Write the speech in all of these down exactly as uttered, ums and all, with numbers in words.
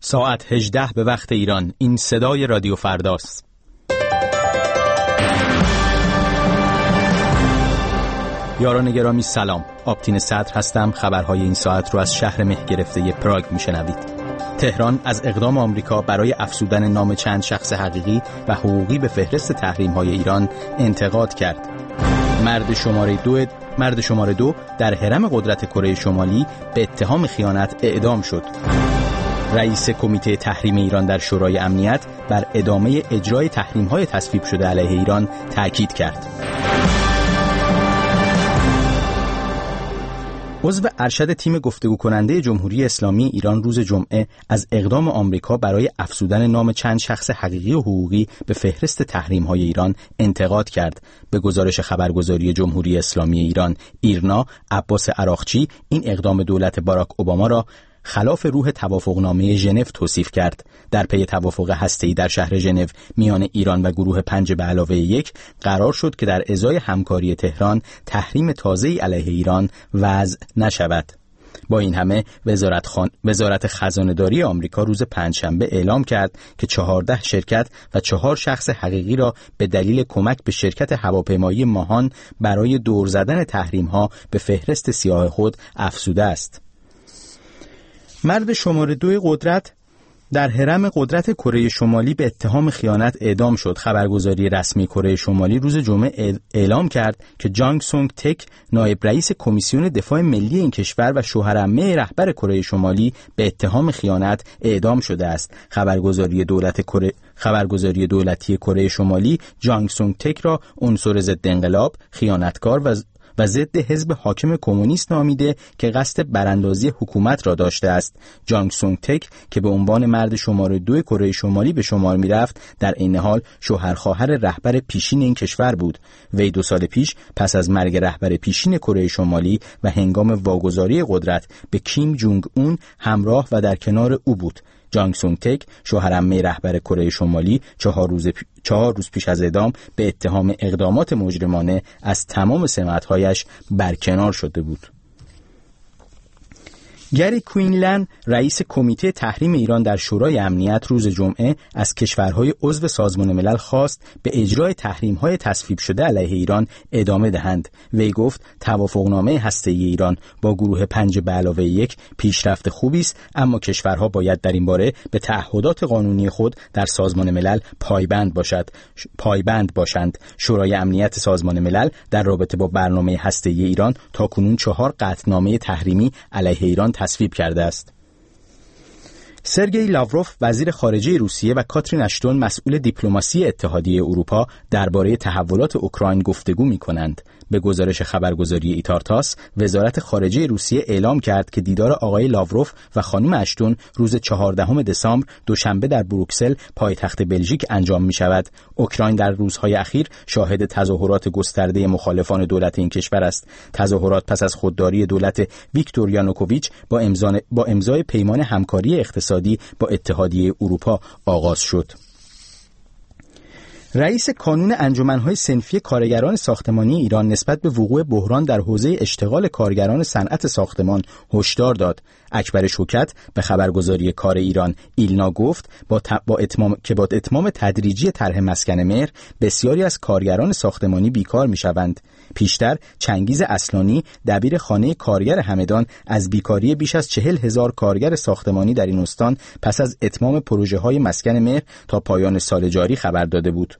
ساعت هجده به وقت ایران. این صدای رادیو فرداست. یاران گرامی سلام. آبتین صدر هستم. خبرهای این ساعت رو از شهر مه گرفته پراگ میشنوید. تهران از اقدام آمریکا برای افزودن نام چند شخص حقیقی و حقوقی به فهرست تحریم‌های ایران انتقاد کرد. مرد شماره دو مرد شماره دو در حرم قدرت کره شمالی به اتهام خیانت اعدام شد. رئیس کمیته تحریم ایران در شورای امنیت بر ادامه اجرای تحریم‌های تصویب شده علیه ایران تاکید کرد. عضو ارشد تیم گفتگو کننده جمهوری اسلامی ایران روز جمعه از اقدام آمریکا برای افزودن نام چند شخص حقیقی و حقوقی به فهرست تحریم‌های ایران انتقاد کرد. به گزارش خبرگزاری جمهوری اسلامی ایران ایرنا، عباس عراقچی این اقدام دولت باراک اوباما را خلاف روح توافقنامه ژنو توصیف کرد. در پی توافق هسته‌ای در شهر ژنو میان ایران و گروه پنج به علاوه یک قرار شد که در ازای همکاری تهران تحریم تازه‌ای علیه ایران وضع نشود. با این همه وزارت, خان... وزارت خزانه‌داری آمریکا روز پنجشنبه اعلام کرد که چهارده شرکت و چهار شخص حقیقی را به دلیل کمک به شرکت هواپیمایی ماهان برای دور زدن تحریم‌ها به فهرست سیاه خود افزوده است. مرد شماره دو قدرت در حرم قدرت کره شمالی به اتهام خیانت اعدام شد. خبرگزاری رسمی کره شمالی روز جمعه اعلام کرد که جانگ سونگ تک، نایب رئیس کمیسیون دفاع ملی این کشور و شوهرعمه رهبر کره شمالی، به اتهام خیانت اعدام شده است. خبرگزاری دولت کره خبرگزاری دولتی کره شمالی جانگ سونگ تک را عنصر ضد انقلاب، خیانتکار و و ضد حزب حاکم کمونیست نامیده که قصد براندازی حکومت را داشته است. جانگ سونگ تک که به عنوان مرد شماره دو کره شمالی به شمار می رفت، در این حال شوهر خواهر رهبر پیشین این کشور بود. وی دو سال پیش پس از مرگ رهبر پیشین کره شمالی و هنگام واگذاری قدرت به کیم جونگ اون همراه و در کنار او بود. جانگ سونگ تک، شوهرعمه رهبر کره شمالی، چهار روز پی... چهار روز پیش از اعدام به اتهام اقدامات مجرمانه از تمام سمت‌هایش برکنار شده بود. گری کوینلند، رئیس کمیته تحریم ایران در شورای امنیت، روز جمعه از کشورهای عضو سازمان ملل خواست به اجرای تحریم‌های تصویب شده علیه ایران ادامه دهند. وی گفت توافقنامه هسته‌ای ایران با گروه پنج به علاوه یک پیشرفت خوبی است، اما کشورها باید در این باره به تعهدات قانونی خود در سازمان ملل پایبند باشد پایبند باشند. شورای امنیت سازمان ملل در رابطه با برنامه هسته‌ای ایران تاکنون چهار قطعنامه تحریمی علیه ایران تصویب کرده است. سرگئی لاوروف، وزیر خارجه روسیه، و کاترین اشتون، مسئول دیپلماسی اتحادیه اروپا، درباره تحولات اوکراین گفتگو می‌کنند. به گزارش خبرگزاری ایتارتاس، وزارت خارجه روسیه اعلام کرد که دیدار آقای لاوروف و خانم اشتون روز چهاردهم دسامبر دوشنبه در بروکسل، پایتخت بلژیک، انجام می‌شود. اوکراین در روزهای اخیر شاهد تظاهرات گسترده مخالفان دولت این کشور است. تظاهرات پس از خودداری دولت ویکتور یانوکوویچ با امضای با امضای پیمان همکاری اقتصادی با اتحادیه اروپا آغاز شد. رئیس کانون انجمن‌های صنفی کارگران ساختمانی ایران نسبت به وقوع بحران در حوزه اشتغال کارگران صنعت ساختمان هشدار داد. اکبر شوکت به خبرگزاری کار ایران ایلنا گفت با, ت... با اتمام... که با اتمام تدریجی طرح مسکن مهر بسیاری از کارگران ساختمانی بیکار می‌شوند. پیشتر چنگیز اصلانی، دبیر خانه کارگر همدان، از بیکاری بیش از چهل هزار کارگر ساختمانی در این استان پس از اتمام پروژه‌های مسکن مهر تا پایان سال جاری خبر داده بود.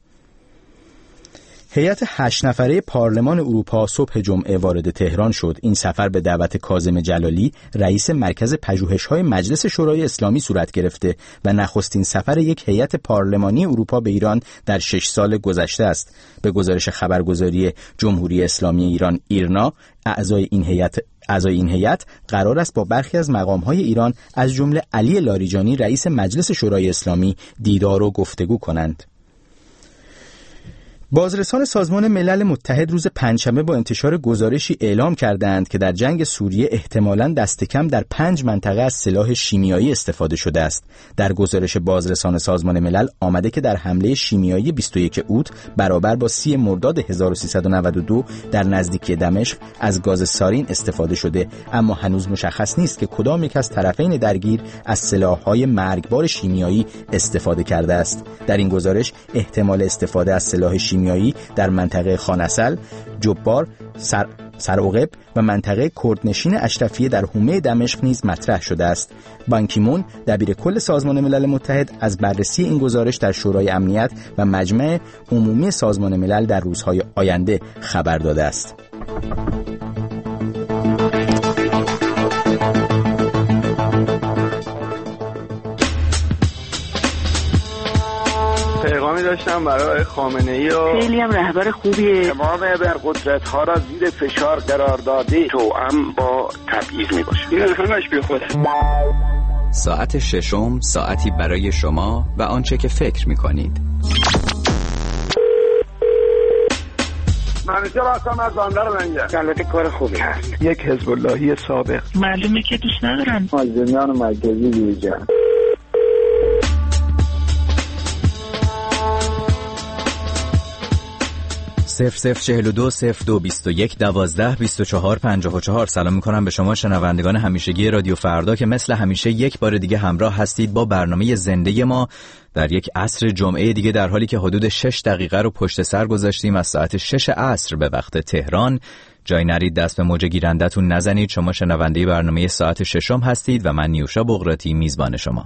هیئت هشت نفره پارلمان اروپا صبح جمعه وارد تهران شد. این سفر به دعوت کاظم جلالی، رئیس مرکز پژوهش‌های مجلس شورای اسلامی، صورت گرفته و نخستین سفر یک هیئت پارلمانی اروپا به ایران در شش سال گذشته است. به گزارش خبرگزاری جمهوری اسلامی ایران ایرنا، اعضای این هیئت اعضای این هیئت قرار است با برخی از مقام‌های ایران از جمله علی لاریجانی، رئیس مجلس شورای اسلامی، دیدار و گفتگو کنند. بازرسان سازمان ملل متحد روز پنجشنبه با انتشار گزارشی اعلام کردند که در جنگ سوریه احتمالاً دست کم در پنج منطقه از سلاح شیمیایی استفاده شده است. در گزارش بازرسان سازمان ملل آمده که در حمله شیمیایی بیست و یک اوت برابر با سی مرداد هزار و سیصد و نود و دو در نزدیکی دمشق از گاز سارین استفاده شده، اما هنوز مشخص نیست که کدام یک از طرفین درگیر از سلاح‌های مرگبار شیمیایی استفاده کرده است. در این گزارش احتمال استفاده از سلاح شیمیایی در منطقه خانسل، جبار، سر سرعقب و منطقه کردنشین اشرفیه در حومه دمشق نیز مطرح شده است. بان کی مون دبیر کل سازمان ملل متحد از بررسی این گزارش در شورای امنیت و مجمع عمومی سازمان ملل در روزهای آینده خبر داده است. پیغامی داشتم برای خامنه‌ای و خیلی هم رهبر خوبیه. تمام ابرقدرت‌ها را زیر فشار قرار داده، توأم با تبعیض میباشه. این همش بی خوده. ساعت ششم، ساعتی برای شما و آنچه که فکر میکنید. منیجر هستم از بندر منگه. البته کار خوبی هست. یک حزب اللهی سابق. معلومه که دوست ندارن. مازنیان مرکزی دیجا. صفر صفر چهل و دو صفر دو بیست و یک دوازده بیست و چهار پنجاه و چهار. سلام میکنم به شما شنوندگان همیشگی رادیو فردا که مثل همیشه یک بار دیگه همراه هستید با برنامه زنده ما در یک عصر جمعه دیگه، در حالی که حدود شش دقیقه رو پشت سر گذاشتیم از ساعت شش عصر به وقت تهران. جای نرید، دست به موج گیرندتون نزنید. شما شنونده برنامه ساعت ششم هستید و من نیوشا بقراتی میزبان شما.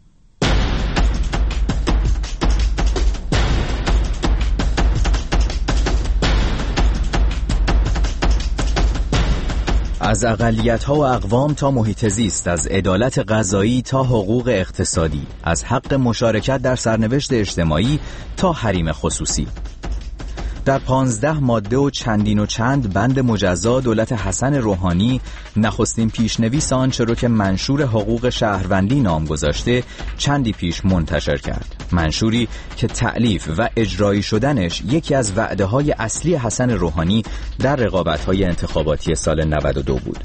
از اقلیت‌ها و اقوام تا محیط زیست، از عدالت قضایی تا حقوق اقتصادی، از حق مشارکت در سرنوشت اجتماعی تا حریم خصوصی. در پانزده ماده و چندین و چند بند مجزا دولت حسن روحانی نخستین پیشنویس آنچه رو که منشور حقوق شهروندی نام گذاشته چندی پیش منتشر کرد. منشوری که تألیف و اجرایی شدنش یکی از وعده‌های اصلی حسن روحانی در رقابت‌های انتخاباتی سال نود و دو بود.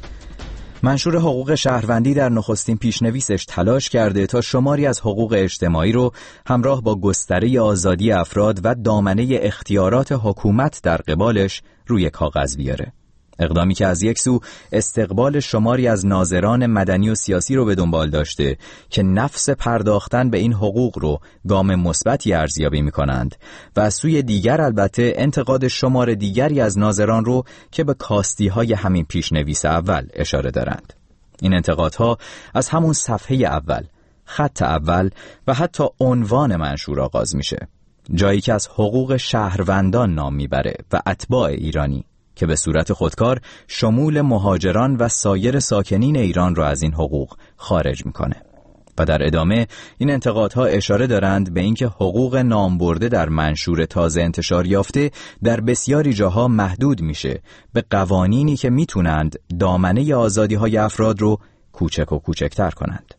منشور حقوق شهروندی در نخستین پیشنویسش تلاش کرده تا شماری از حقوق اجتماعی رو همراه با گستره آزادی افراد و دامنه اختیارات حکومت در قبالش روی کاغذ بیاره. اقدامی که از یک سو استقبال شماری از ناظران مدنی و سیاسی رو به دنبال داشته که نفس پرداختن به این حقوق رو گام مثبتی ارزیابی می‌کنند و از سوی دیگر البته انتقاد شمار دیگری از ناظران رو که به کاستی‌های همین پیشنویس اول اشاره دارند. این انتقادها از همون صفحه اول، خط اول و حتی عنوان منشور آغاز میشه، جایی که از حقوق شهروندان نام میبره و اتباع ایرانی که به صورت خودکار شمول مهاجران و سایر ساکنین ایران را از این حقوق خارج میکنه. و در ادامه این انتقادها اشاره دارند به اینکه حقوق نامبرده در منشور تازه انتشار یافته در بسیاری جاها محدود میشه به قوانینی که میتونند دامنه آزادی‌های افراد رو کوچک و کوچکتر کنند.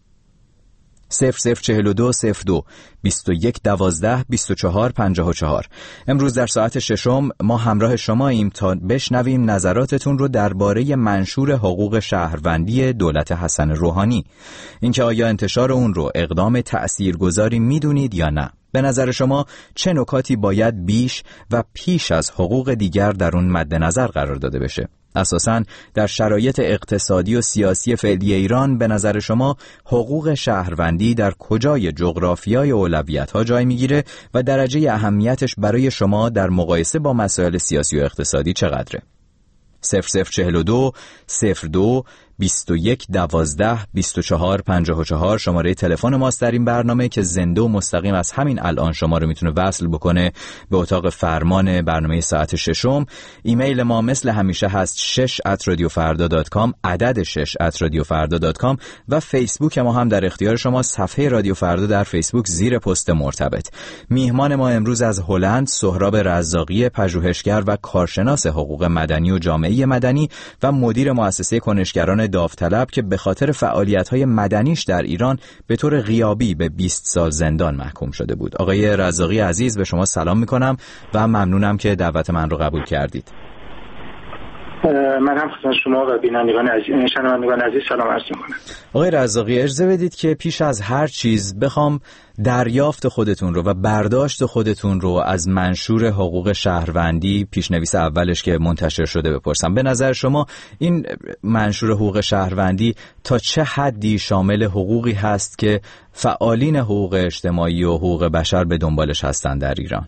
صفر صفر چهل و دو صفر دو بیست و یک دوازده بیست و چهار پنجاه و چهار. امروز در ساعت ششم ما همراه شماییم تا بشنویم نظراتتون رو درباره منشور حقوق شهروندی دولت حسن روحانی. اینکه آیا انتشار اون رو اقدام تأثیرگذاری میدونید یا نه؟ به نظر شما چه نکاتی باید بیش و پیش از حقوق دیگر در اون مد نظر قرار داده بشه؟ اساساً در شرایط اقتصادی و سیاسی فعلی ایران به نظر شما حقوق شهروندی در کجای جغرافیای اولویت‌ها جای میگیره و درجه اهمیتش برای شما در مقایسه با مسائل سیاسی و اقتصادی چقدره؟ صفر صفر چهل و دو صفر دو بیست و یک دوازده بیست و چهار پنجاه و چهار شماره تلفن ماست در این برنامه که زنده و مستقیم از همین الان شما رو میتونه وصل بکنه به اتاق فرمان برنامه ساعت ششم. ایمیل ما مثل همیشه هست شش ات رادیو فردا دات کام، عدد شش ات رادیو فردا دات کام و فیسبوک ما هم در اختیار شما، صفحه رادیو فردا در فیسبوک زیر پست مرتبط. میهمان ما امروز از هلند سهراب رزاقی، پژوهشگر و کارشناس حقوق مدنی و جامعه مدنی و مدیر مؤسسه کنشگران داوطلب که به خاطر فعالیت‌های مدنیش در ایران به طور غیابی به بیست سال زندان محکوم شده بود. آقای رزاقی عزیز، به شما سلام می‌کنم و ممنونم که دعوت من رو قبول کردید. من هم خدمت شما و بینندگان عزیز شنوندگان عزیز سلام عرض می‌کنم. آقای رزاقی، اجازه بدید که پیش از هر چیز بخوام دریافت خودتون رو و برداشت خودتون رو از منشور حقوق شهروندی، پیشنویس اولش که منتشر شده، بپرسم. به نظر شما این منشور حقوق شهروندی تا چه حدی شامل حقوقی هست که فعالین حقوق اجتماعی و حقوق بشر به دنبالش هستن در ایران؟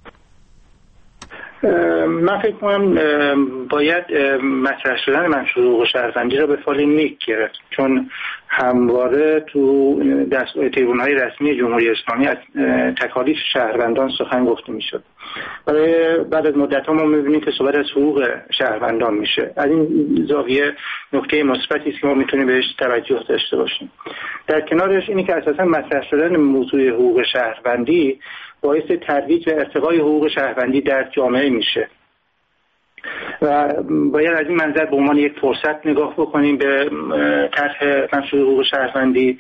من فکر کنم باید مطرح شدن منشور حقوق شهروندی را به فال نیک گرفت، چون همواره تو تریبون‌های رسمی جمهوری اسلامی از تکالیف شهروندان سخن گفته میشد. برای بعد از مدت‌ها ما می‌بینیم که صحبت از حقوق شهروندان میشه. از این زاویه نکته مثبتی است که ما میتونیم بهش توجه داشته باشیم. در کنارش اینی که اساساً مطرح شدن موضوع حقوق شهروندی باعث ترویج و ارتقای حقوق شهروندی در جامعه میشه و باید از این منظر به عنوان یک فرصت نگاه بکنیم به طرح منشور حقوق شهروندی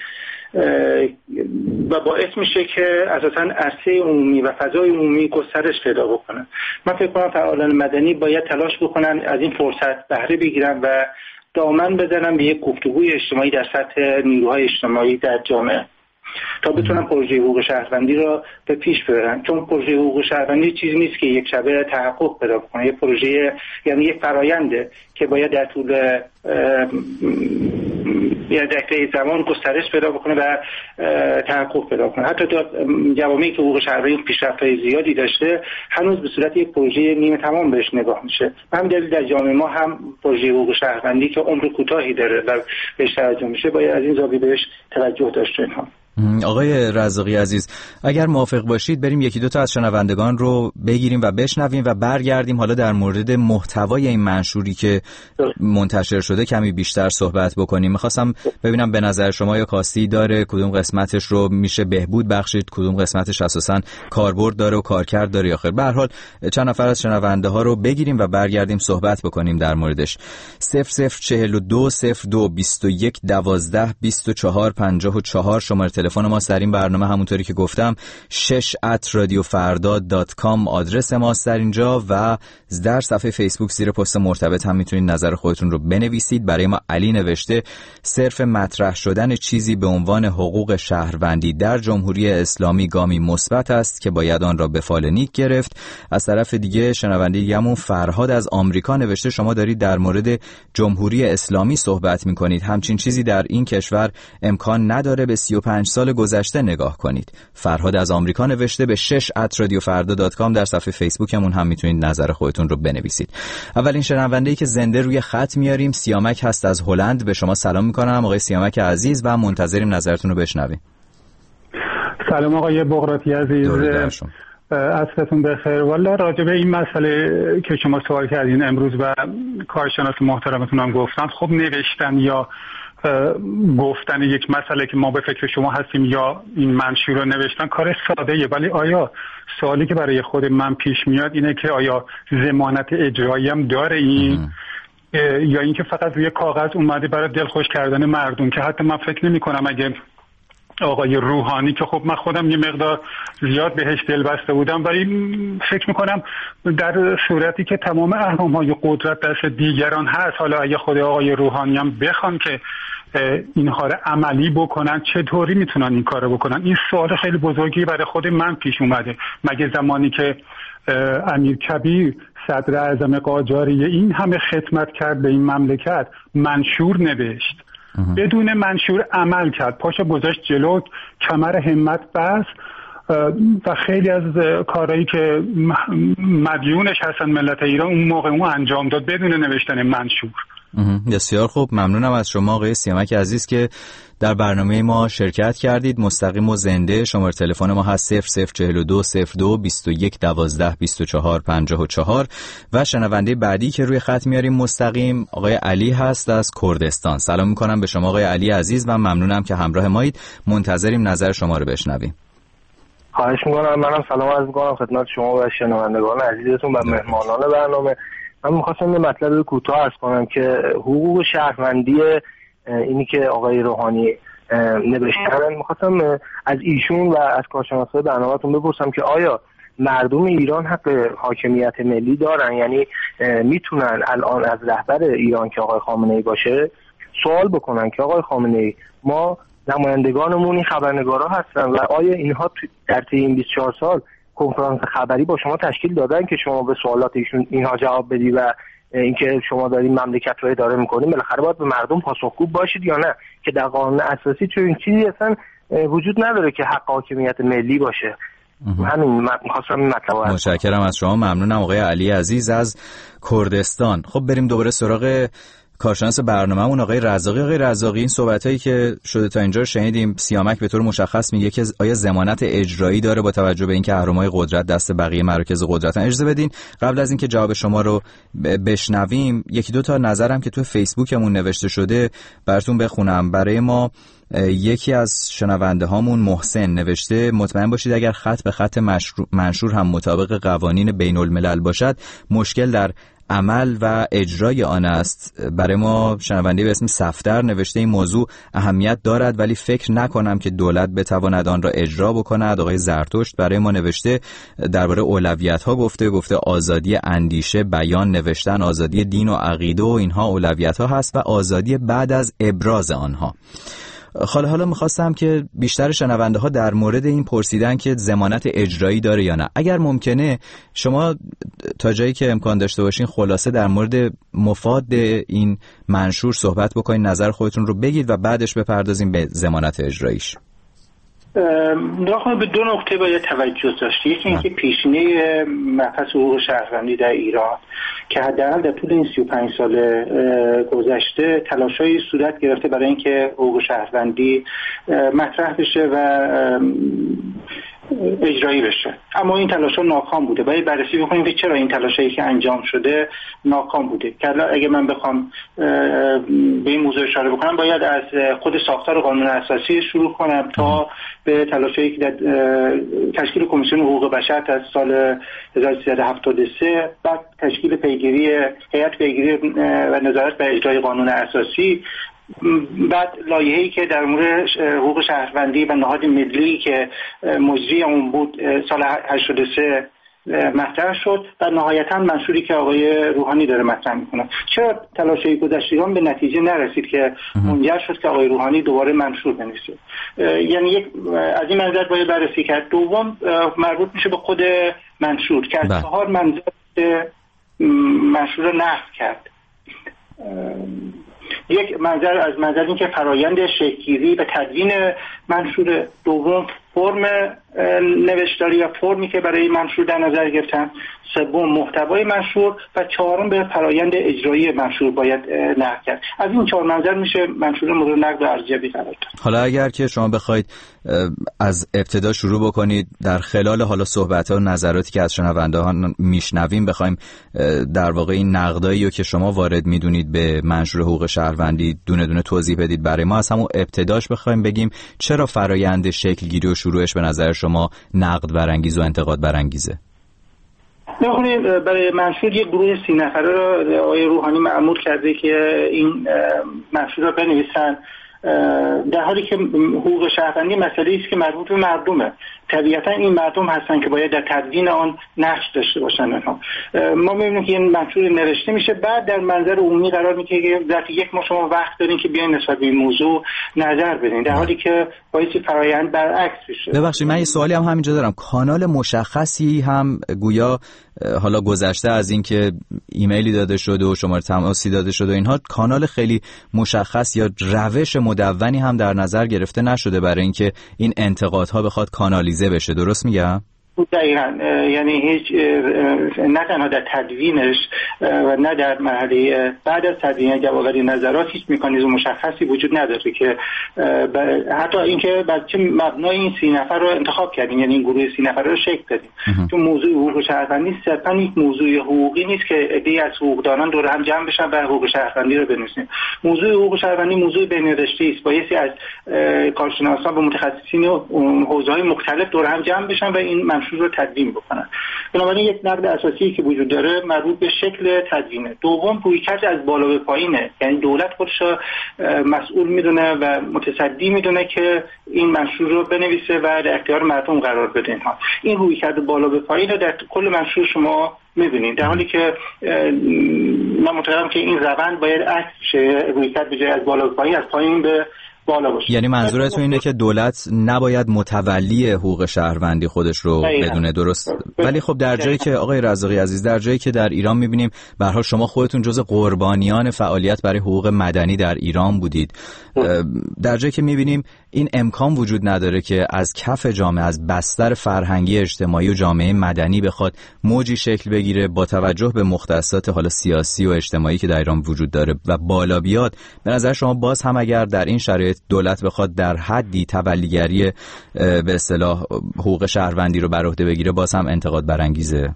و باعث میشه که اساساً عرصه عمومی و فضای عمومی گسترش پیدا بکنه. من فکر کنم فعالان مدنی باید تلاش بکنن از این فرصت بهره بگیرن و دامن بزنن به یک گفتگوی اجتماعی در سطح نیروهای اجتماعی در جامعه تا بتونن پروژه حقوق شهروندی را به پیش ببرن، چون پروژه حقوق شهروندی چیزی نیست که یک شبه تحقق پیدا کنه. یک پروژه یعنی یک فراینده که باید در طول یا در طی زمان گسترش پیدا بکنه و تحقق پیدا کنه. حتی در جوامعی که حقوق شهروندی پیشرفت‌های زیادی داشته هنوز به صورت یک پروژه نیمه تمام بهش نگاه میشه. همین دلیل در جامعه ما هم پروژه حقوق شهروندی که عمر کوتاهی داره و بهش توجه میشه باید از این زاویه بهش توجه داشته. اینها آقای رزاقی عزیز، اگر موافق باشید بریم یکی دو تا از شنوندگان رو بگیریم و بشنویم و برگردیم حالا در مورد محتوای این منشوری که منتشر شده کمی بیشتر صحبت بکنیم. میخواستم ببینم به نظر شما یا کاستی داره، کدوم قسمتش رو میشه بهبود بخشید، کدوم قسمتش اساساً کاربرد داره و کارکرد داره یا خیر. به هر حال چند نفر از شنونده ها رو بگیریم و برگردیم صحبت بکنیم در موردش. صفر صفر چهل و دو صفر دو بیست و یک دوازده بیست و چهار پنجاه و چهار شماره تلفن ماست در این برنامه. همونطوری که گفتم شش ات رادیو فردا دات کام آدرس ماست در اینجا و در صفحه فیسبوک زیر پست مرتبط هم میتونید نظر خودتون رو بنویسید. برای ما علی نوشته صرف مطرح شدن چیزی به عنوان حقوق شهروندی در جمهوری اسلامی گامی مثبت است که باید آن را به فال نیک گرفت. از طرف دیگه شنونده دیگه‌مون فرهاد از آمریکا نوشته شما دارید در مورد جمهوری اسلامی صحبت میکنید، همچین چیزی در این کشور امکان نداره، به سی و پنج سال گذشته نگاه کنید. فرهاد از آمریکا نوشته به شش ات رادیو فردا دات کام در صفحه فیسبوکمون هم میتونید نظر خودتون رو بنویسید. اولین شنونده‌ای که زنده روی خط میاریم سیامک هست از هلند. به شما سلام میکنم آقای سیامک عزیز و منتظریم نظرتون رو بشنویم. سلام آقای بغراتی عزیز، عصرتون بخیر. والا راجع به این مسئله که شما سوال کردین امروز و کارشناس محترمتون هم گفتن، خب نوشتن یا گفتن یک مسئله که ما به فکر شما هستیم یا این منشور رو نوشتن کار ساده‌ایه، ولی آیا سوالی که برای خود من پیش میاد اینه که آیا ضمانت اجرایی هم داره این یا اینکه فقط روی کاغذ اومده برای دلخوش کردن مردم، که حتی من فکر نمی کنم اگه آقای روحانی که خب من خودم یه مقدار زیاد بهش دل بسته بودم، ولی فکر میکنم در صورتی که تمام اهرم‌های قدرت دست دیگران هست، حالا اگه خود آقای روحانی هم بخوان که اینها رو عملی بکنن چطوری میتونن این کارو بکنن؟ این سوال خیلی بزرگی برای خود من پیش اومده. مگه زمانی که امیر کبیر صدر اعظم قاجاریه این همه خدمت کرد به این مملکت، منشور نوشت، بدون منشور عمل کرد، پاشو گذاشت جلو، کمر همت بست و خیلی از کارهایی که مدیونش هستن ملت ایران اون موقع اون انجام داد بدون نوشتن منشور. بسیار خوب، ممنونم از شما آقای سیامک عزیز که در برنامه ما شرکت کردید. مستقیم و زنده. شماره تلفن ما هست صفر صفر چهل و دو صفر دو بیست و یک دوازده بیست و چهار پنجاه و چهار و شنونده بعدی که روی خط میاریم مستقیم آقای علی هست از کردستان. سلام میکنم به شما آقای علی عزیز و ممنونم که همراه مایید. منتظریم نظر شما رو بشنویم. خواهش میکنم. منم سلام عرض میکنم خدمت شما و شنوندگان عزیزتون و مهمانان برنامه. من میخواستم یه مطلب کوتاه عرض کنم که حقوق شهروندی اینی که آقای روحانی نوشتن، میخواستم از ایشون و از کارشناسای برنامه‌تون بپرسم که آیا مردم ایران حق حاکمیت ملی دارن؟ یعنی میتونن الان از رهبر ایران که آقای خامنه‌ای باشه سوال بکنن که آقای خامنه‌ای، ما نمایندگانمون این خبرنگارا هستن و آیا اینها در طی این بیست و چهار سال کنفرانس خبری با شما تشکیل دادن که شما به سوالات ایشون اینها جواب بدی و اینکه شما دارین مملکت رو اداره میکنین؟ بالاخره باید به مردم پاسخگو باشید یا نه؟ که در قانون اساسی چون این چیزی اصلا وجود نداره که حق حاکمیت ملی باشه. همین می‌خواستم این مطلب رو. متشکرم از شما، ممنونم آقای علی عزیز از کردستان. خب بریم دوباره سراغ کارشناس برنامه‌مون آقای رزاقی. آقای رزاقی، این صحبتایی که شده تا اینجا شنیدیم، سیامک به طور مشخص میگه که آیا ضمانت اجرایی داره با توجه به اینکه اهرم‌های قدرت دست بقیه مراکز قدرتن. اجازه بدین قبل از اینکه جواب شما رو بشنویم یکی دو تا نظرم که تو فیسبوکمون نوشته شده براتون بخونم. برای ما یکی از شنونده هامون محسن نوشته مطمئن باشید اگر خط به خط منشور هم مطابق قوانین بین الملل باشد مشکل در عمل و اجرای آن است. برای ما شنونده به اسم صفدر نوشته این موضوع اهمیت دارد ولی فکر نکنم که دولت بتواند آن را اجرا بکند. آقای زرتشت برای ما نوشته درباره اولویت ها گفته گفته آزادی اندیشه، بیان، نوشتن، آزادی دین و عقیده و اینها اولویت ها هست و آزادی بعد از ابراز آنها. حالا حالا میخواستم که بیشتر شنونده ها در مورد این پرسیدن که ضمانت اجرایی داره یا نه. اگر ممکنه شما تا جایی که امکان داشته باشین خلاصه در مورد مفاد این منشور صحبت بکنین، نظر خودتون رو بگید و بعدش بپردازیم به ضمانت اجراییش. ناخن به دو نکته باید توجه داشت. یکی اینکه پیشینه مبحث حقوق شهروندی در ایران که حداقل در طول این سی و پنج سال گذشته تلاش‌هایی صورت گرفته برای اینکه حقوق شهروندی مطرح بشه و اجرایی بشه، اما این تلاش‌ها ناکام بوده. باید بررسی بکنیم که چرا این تلاشایی که انجام شده ناکام بوده. که اگه من بخوام به این موضوع اشاره بکنم باید از خود ساختار قانون اساسی شروع کنم تا به تلاشایی که در تشکیل کمیسیون حقوق بشر از سال هزار و سیصد و هفتاد و سه، بعد تشکیل پیگیری هیئت پیگیری و نظارت بر اجرای قانون اساسی، بعد لایحه‌ای که در مورد حقوق شهروندی و نهاد ملی که مجری اون بود سال هشتاد و سه مطرح شد و نهایتاً منشوری که آقای روحانی داره مطرح میکنه. چرا تلاش‌های گذشتگان به نتیجه نرسید که منجر شد که آقای روحانی دوباره منشور بنویسه؟ یعنی یک از این منظر باید بررسی کرد. دوم مربوط میشه به خود منشور که از چهار منظر منشور رو نقض کرد. یک منظر از منظر این که فرایند شکل‌گیری و تدوین منشور، دوم فرم نوشتاری یا فرمی که برای منشور در نظر گرفتن، سوم محتوای منشور و چهارم به فرایند اجرایی منشور باید نقد کرد. از این چهار منظر میشه منشور مورد نقد و ارزیابی قرار داد. حالا اگر که شما بخواید از ابتدا شروع بکنید در خلال حالا صحبت‌ها و نظراتی که از شنوندگان میشنویم بخوایم در واقع این نقدایی رو که شما وارد میدونید به منشور حقوق شهروندی دونه دونه توضیح بدید برای ما، از همون ابتداش بخوایم بگیم چرا فرایند شکل گیری و شروعش به نظر شما نقد برانگیز و انتقاد برانگیزه؟ نخونید برای منشور یک گروه سی نفره را آقای روحانی مأمور کرده که این منشور را بنویسن، در حالی که حقوق شهروندی مسئله است که مربوط به مردمه. طبیعتا این مردم هستن که باید در تدوین آن نقش داشته باشن. آنها ما می‌بینیم که این منشور نوشته میشه، بعد در منظر عمومی قرار میگیره که در یک ما شما وقت دارین که بیاین نسبت به این موضوع نظر بدین، در حالی که باید فرآیند برعکس بشه. ببخشید من یه سوالی هم همینجا دارم. کانال مشخصی هم گویا حالا گذشته از این که ایمیلی داده شده و شماره تماسی داده شده و اینها، کانال خیلی مشخص یا روش مدونی هم در نظر گرفته نشده برای اینکه این انتقادها بخواد کانالیزه بشه، درست میگم؟ دقیقاً، یعنی هیچ نه تنها در تدوینش و نه در مرحله بعد از تدوین جوابی نظرات هیچ مکانیزم مشخصی وجود نداره که حتی اینکه بعد چه مبنای این سی نفر رو انتخاب کردیم، یعنی این گروه سی نفر رو شکل دادیم. چون موضوع حقوق شهروندی صرفاً یک موضوع حقوقی نیست که عده‌ای از حقوقدانان دور هم جمع بشن و حقوق شهروندی رو بنویسن. موضوع حقوق شهروندی موضوع بین‌رشته‌ای است، بایستی از کارشناسان و متخصصین حوزه‌های مختلف دور هم جمع بشن و این منشور رو تدوین بکنن. بنابراین یک نقد اساسی که وجود داره مربوط به شکل تدوینه. دوم رویکرد از بالا به پایینه، یعنی دولت خودش رو مسئول میدونه و متصدی میدونه که این منشور رو بنویسه و در اختیار مردم قرار بده. اینها این رویکرد بالا به پایین رو در کل منشور شما می‌بینید، در حالی که من معتقدم که این روند باید عکس شه، رویکرد به جای از بالا به پایین از پایین به بالا باشه. یعنی منظورتون اینه که دولت نباید متولی حقوق شهروندی خودش رو بدونه، درست؟ ولی خب در جایی که آقای رزاقی عزیز، در جایی که در ایران می‌بینیم به هر حال شما خودتون جزء قربانیان فعالیت برای حقوق مدنی در ایران بودید، در جایی که می‌بینیم این امکان وجود نداره که از کف جامعه، از بستر فرهنگی اجتماعی و جامعه مدنی بخواد موجی شکل بگیره با توجه به مختصات حالا سیاسی و اجتماعی که در ایران وجود داره و بالا بیاد، به نظر شما باز هم اگر در این شرایط دولت بخواد در حدی تبلیغری به اصطلاح حقوق شهروندی رو بر عهده بگیره باز هم انتقاد برانگیزه؟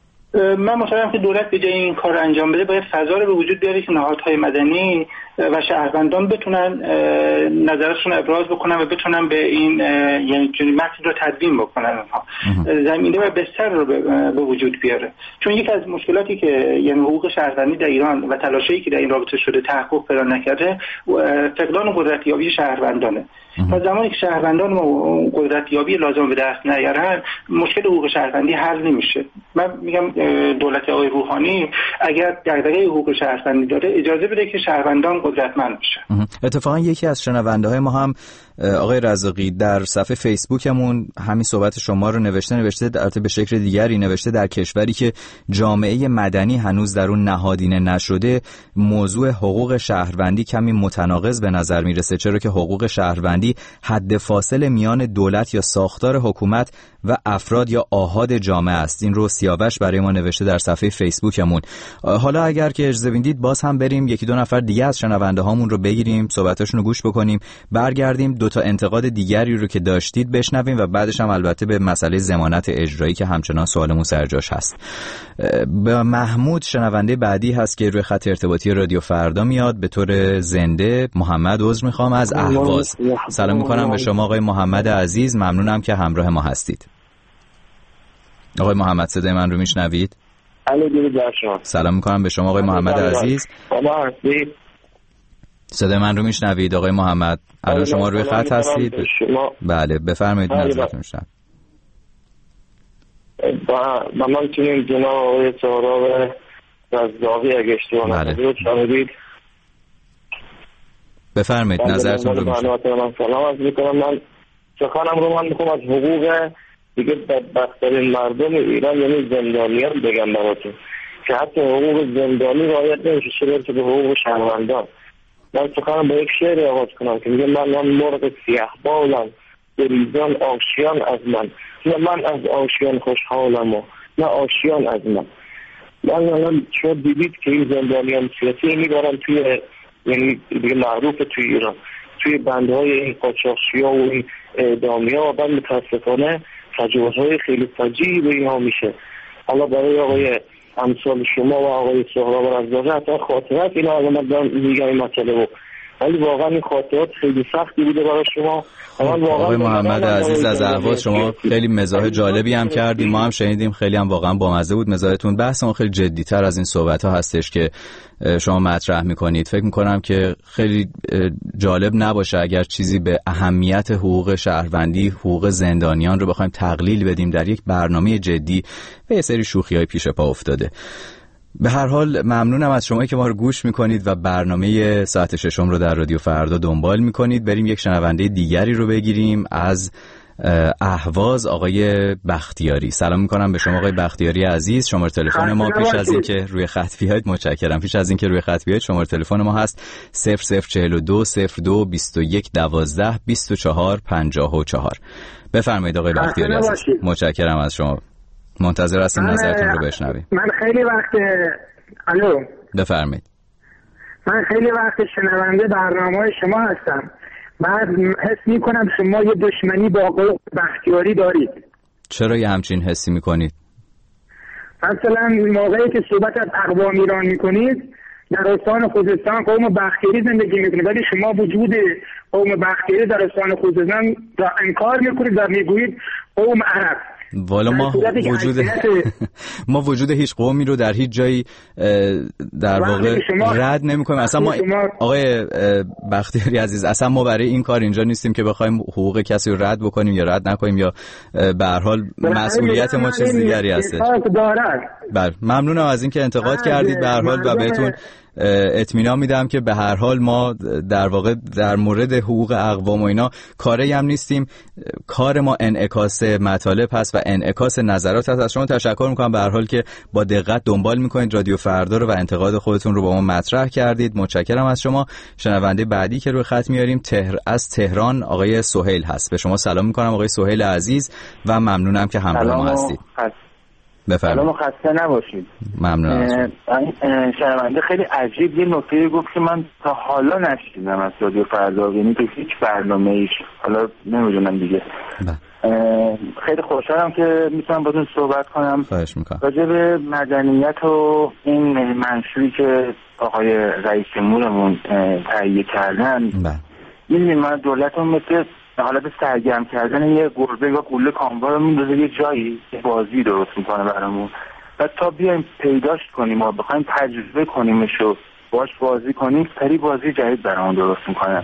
من معتقدم که دولت به جای این کار انجام بده باید فضا رو به وجود بیاره که نهادهای مدنی و شهروندان بتونن نظرشون ابراز بکنن و بتونن به این یعنی متن رو تدوین بکنن، اونها زمینه و بستر رو به وجود بیاره. چون یک از مشکلاتی که یعنی حقوق شهروندی در ایران و تلاشی که در این رابطه شده تحقق پیدا نکرده فقدان قدرتیابی شهروندانه. تا زمانی که شهروندان ما قدرتیابی لازم به دست نیارن مشکل حقوق شهروندی حل نمیشه. من میگم دولت آقای روحانی اگر دغدغه حقوق شهروندی داره اجازه بده که شهروندان قدرتمند بشن. اتفاقا یکی از شنونده های ما هم آقای رزاقی در صفحه فیسبوکمون همین صحبت شما رو نوشته نوشته البته به شکل دیگری نوشته در کشوری که جامعه مدنی هنوز در اون نهادینه نشده موضوع حقوق شهروندی کمی متناقض به نظر میرسه، چرا که حقوق شهروندی حد فاصله میان دولت یا ساختار حکومت و افراد یا آحاد جامعه است. این رو سیاوش برای ما نوشته در صفحه فیسبوکمون. حالا اگر که اجازه بدید باز هم بریم یکی دو نفر دیگه از شنونده هامون رو بگیریم، صحبتاشون رو گوش بکنیم، برگردیم دو تا انتقاد دیگری رو که داشتید بشنویم و بعدش هم البته به مسئله ضمانت اجرایی که همچنان سوالمون سر جاش هست. به محمود شنونده بعدی هست که روی خط ارتباطی رادیو فردا میاد به طور زنده. محمد عذر میخوام از اهواز. سلام میکنم به شما آقای محمد عزیز، ممنونم که همراه ما هستید. آقای محمد صدای من رو میشنوید؟ سلام میکنم به شما آقای محمد عزیز. صدای من رو میشنوید آقای محمد؟ الان شما روی خط هستید؟ بله بفرمایید نظرتون شد. با من میتونیم جناب آقای سهراب رزاقی اگه اشتباه نکنید شنیدید؟ بفرمایید نظرتون رو میشنوید. من سلام عرض میکنم. من سخنم رو من میخوام از حقوق دیگه بدبخت‌ترین مردم ایران یعنی زندانیان بگم براتون که حتی حقوق زندانی رعایت نمیشه، چه برسه به حقوق شهروندان. من سخنم با یک شعر آغاز کنم که میگه من من مرغ سیاه بالم بریزان آشیان از من، نه من از آشیان خوشحالم و نه آشیان از من. من الان شما دیدید که این زندانیان سیاسی میبارن توی یعنی دیگه معروف توی ایران توی بندهای این قاچاقچیا و این اعدامیا و بعد متاسفانه تجاوزهای خیلی فجیعی به اینها میشه. حالا برای آقای امثال شما و آقای سهراب رزاقی حتی خاطرات اینا آقا من میگم این مسئله بود، ولی واقعا این خاطرات خیلی سختی بوده برای شما. آقای محمد عزیز از اهواز شما خیلی مزاح جالبی هم کردیم، ما هم شنیدیم، خیلی هم واقعا بامزه بود مزاحتون. بحث ما خیلی جدی‌تر از این صحبت ها هستش که شما مطرح میکنید. فکر میکنم که خیلی جالب نباشه اگر چیزی به اهمیت حقوق شهروندی، حقوق زندانیان رو بخوایم تقلیل بدیم در یک برنامه جدی به یه سری شوخی‌های پیش پا افتاده. به هر حال ممنونم از شما که ما رو گوش میکنید و برنامه ساعت ششم رو در رادیو فردا دنبال میکنید. بریم یک شنونده دیگری رو بگیریم از اهواز آقای بختیاری. سلام میکنم به شما آقای بختیاری عزیز. شماره تلفن ما پیش از این که روی خط بیاید متشکرم پیش از این که روی خط بیاید شماره تلفن ما هست صفر صفر چهل و دو صفر دو بیست و یک دوازده بیست و چهار پنجاه و چهار. بفرمایید آقای بختیاری عزیز. متشکرم از شما. منتظر هستیم نظرتون رو بشنویم. من خیلی وقت الو بفرمایید. من خیلی وقت شنونده برنامه‌های شما هستم. من حس می‌کنم شما یه دشمنی با آقای بختیاری دارید. چرا یه همچین حسی می‌کنید؟ مثلا موقعی که صحبت از اقوام ایران می‌کنید در استان خوزستان قوم بختیاری زندگی می‌کنید، ولی شما وجود قوم بختیاری در استان خوزستان را انکار می‌کنید و می‌گویید قوم عرب. والا ما وجود ما وجود هیچ قومی رو در هیچ جایی در واقع رد نمی‌کنیم. اصلا ما آقای بختیاری عزیز اصلا ما برای این کار اینجا نیستیم که بخوایم حقوق کسی رو رد بکنیم یا رد نکنیم یا به هر حال مسئولیت ما چیز دیگری هست. بله ممنونم از اینکه انتقاد کردید به هر حال و بهتون اطمینان میدم که به هر حال ما در واقع در مورد حقوق اقوام و اینا کاری هم نیستیم. کار ما انعکاس مطالب هست و انعکاس نظرات هست. از شما تشکر میکنم به هر حال که با دقت دنبال میکنید رادیو فردا رو و انتقاد خودتون رو با ما مطرح کردید. متشکرم از شما. شنونده بعدی که روی خط میاریم تهر... از تهران آقای سهیل هست. به شما سلام میکنم آقای سهیل عزیز و ممنونم که همراه ما هستید. بفرمایید. سلام خسته نباشید. ممنونم. شنونده خیلی عجیب یه نکته گفت که من تا حالا نشنیدم از رادیو فردا، یعنی تو هیچ برنامه‌ایش. حالا نمیدونم دیگه. خیلی خوشحالم که میتونم باهاتون صحبت کنم. خواهش میکنم. راجع به مدنیت و این منشوری که آقای رئیس جمهورمون تهیه کردن. بله. می‌بینید ما دولتمون مثل حالا به سرگرم کردن یه گربه یا گوله کامبا رو میندازه یه جایی بازی درست میکنه برامون و تا بیایم پیداش کنیم و بخوایم تجربه کنیمش و باش بازی کنیم سری بازی جدید برامون درست میکنه.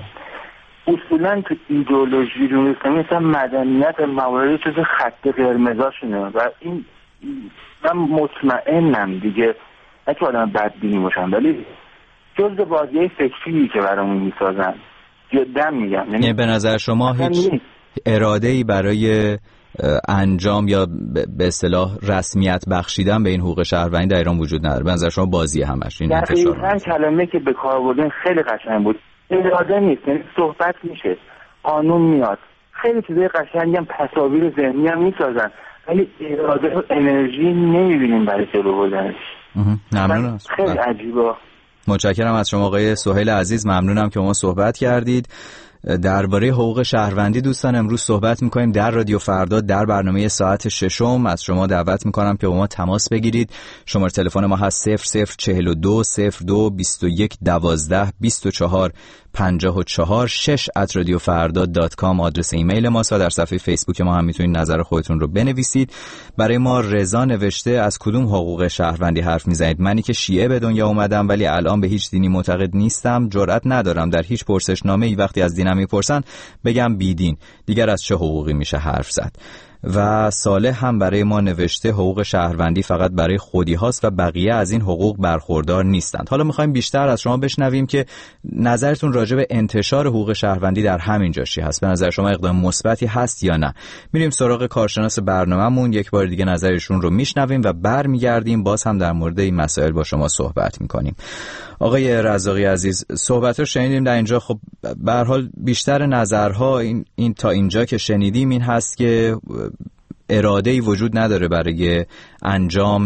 اصولا تو ایدئولوژی جمهوری اسلامی مثلا مدنیت موارد چیز خط قرمزاشونه و این من مطمئنم دیگه نه که آدم بدبینی باشم ولی جزء بازی فکری که برامون میسازن جدا میگم. یعنی به نظر شما هیچ اراده‌ای برای انجام یا به اصطلاح رسمیت بخشیدن به این حقوق شهروندی در ایران وجود نداره؟ به نظر شما بازی همش این انتشار؟ دقیقاً کلمه که به کار بردن خیلی قشنگ بود. اراده نیست، یعنی صحبت میشه، قانون میاد، خیلی چیزای قشنگی هم تصاویر ذهنی هم میسازن ولی اراده و انرژی نمیبینیم برای جلو بردنش. ممنونم. خیلی عجیبه. متشکرم از شما آقای سهیل عزیز. ممنونم که ما صحبت کردید. درباره حقوق شهروندی دوستان امروز صحبت میکنیم در رادیو فردا در برنامه ساعت ششم. از شما دعوت میکنم که با ما تماس بگیرید. شماره تلفن ما هست صفر صفر چهل و دو صفر دو بیست و یک دوازده بیست و چهار پنجاه و چهار شش ات رادیو فردا دات کام آدرس ایمیل ماست و در صفحه فیسبوک ما هم میتونید نظر خودتون رو بنویسید. برای ما رضا نوشته از کدوم حقوق شهروندی حرف میزنید؟ منی که شیعه به دنیا اومدم ولی الان به هیچ دینی معتقد نیستم، جرئت ندارم در هیچ پرسشنامه‌ای وقتی از دینم میپرسن بگم بیدین، دیگر از چه حقوقی میشه حرف زد؟ و صالح هم برای ما نوشته حقوق شهروندی فقط برای خودی هاست و بقیه از این حقوق برخوردار نیستند. حالا میخوایم بیشتر از شما بشنویم که نظرتون راجع به انتشار حقوق شهروندی در همین جا چی هست؟ به نظر شما اقدام مثبتی هست یا نه؟ میریم سراغ کارشناس برنامه‌مون، یک بار دیگه نظرشون رو میشنویم و برمیگردیم باز هم در مورد این مسائل با شما صحبت میکنیم. آقای رزاقی عزیز، صحبت رو شنیدیم در اینجا. خب به هر حال بیشتر نظرها این, این تا اینجا که شنیدیم این هست که اراده‌ای وجود نداره برای انجام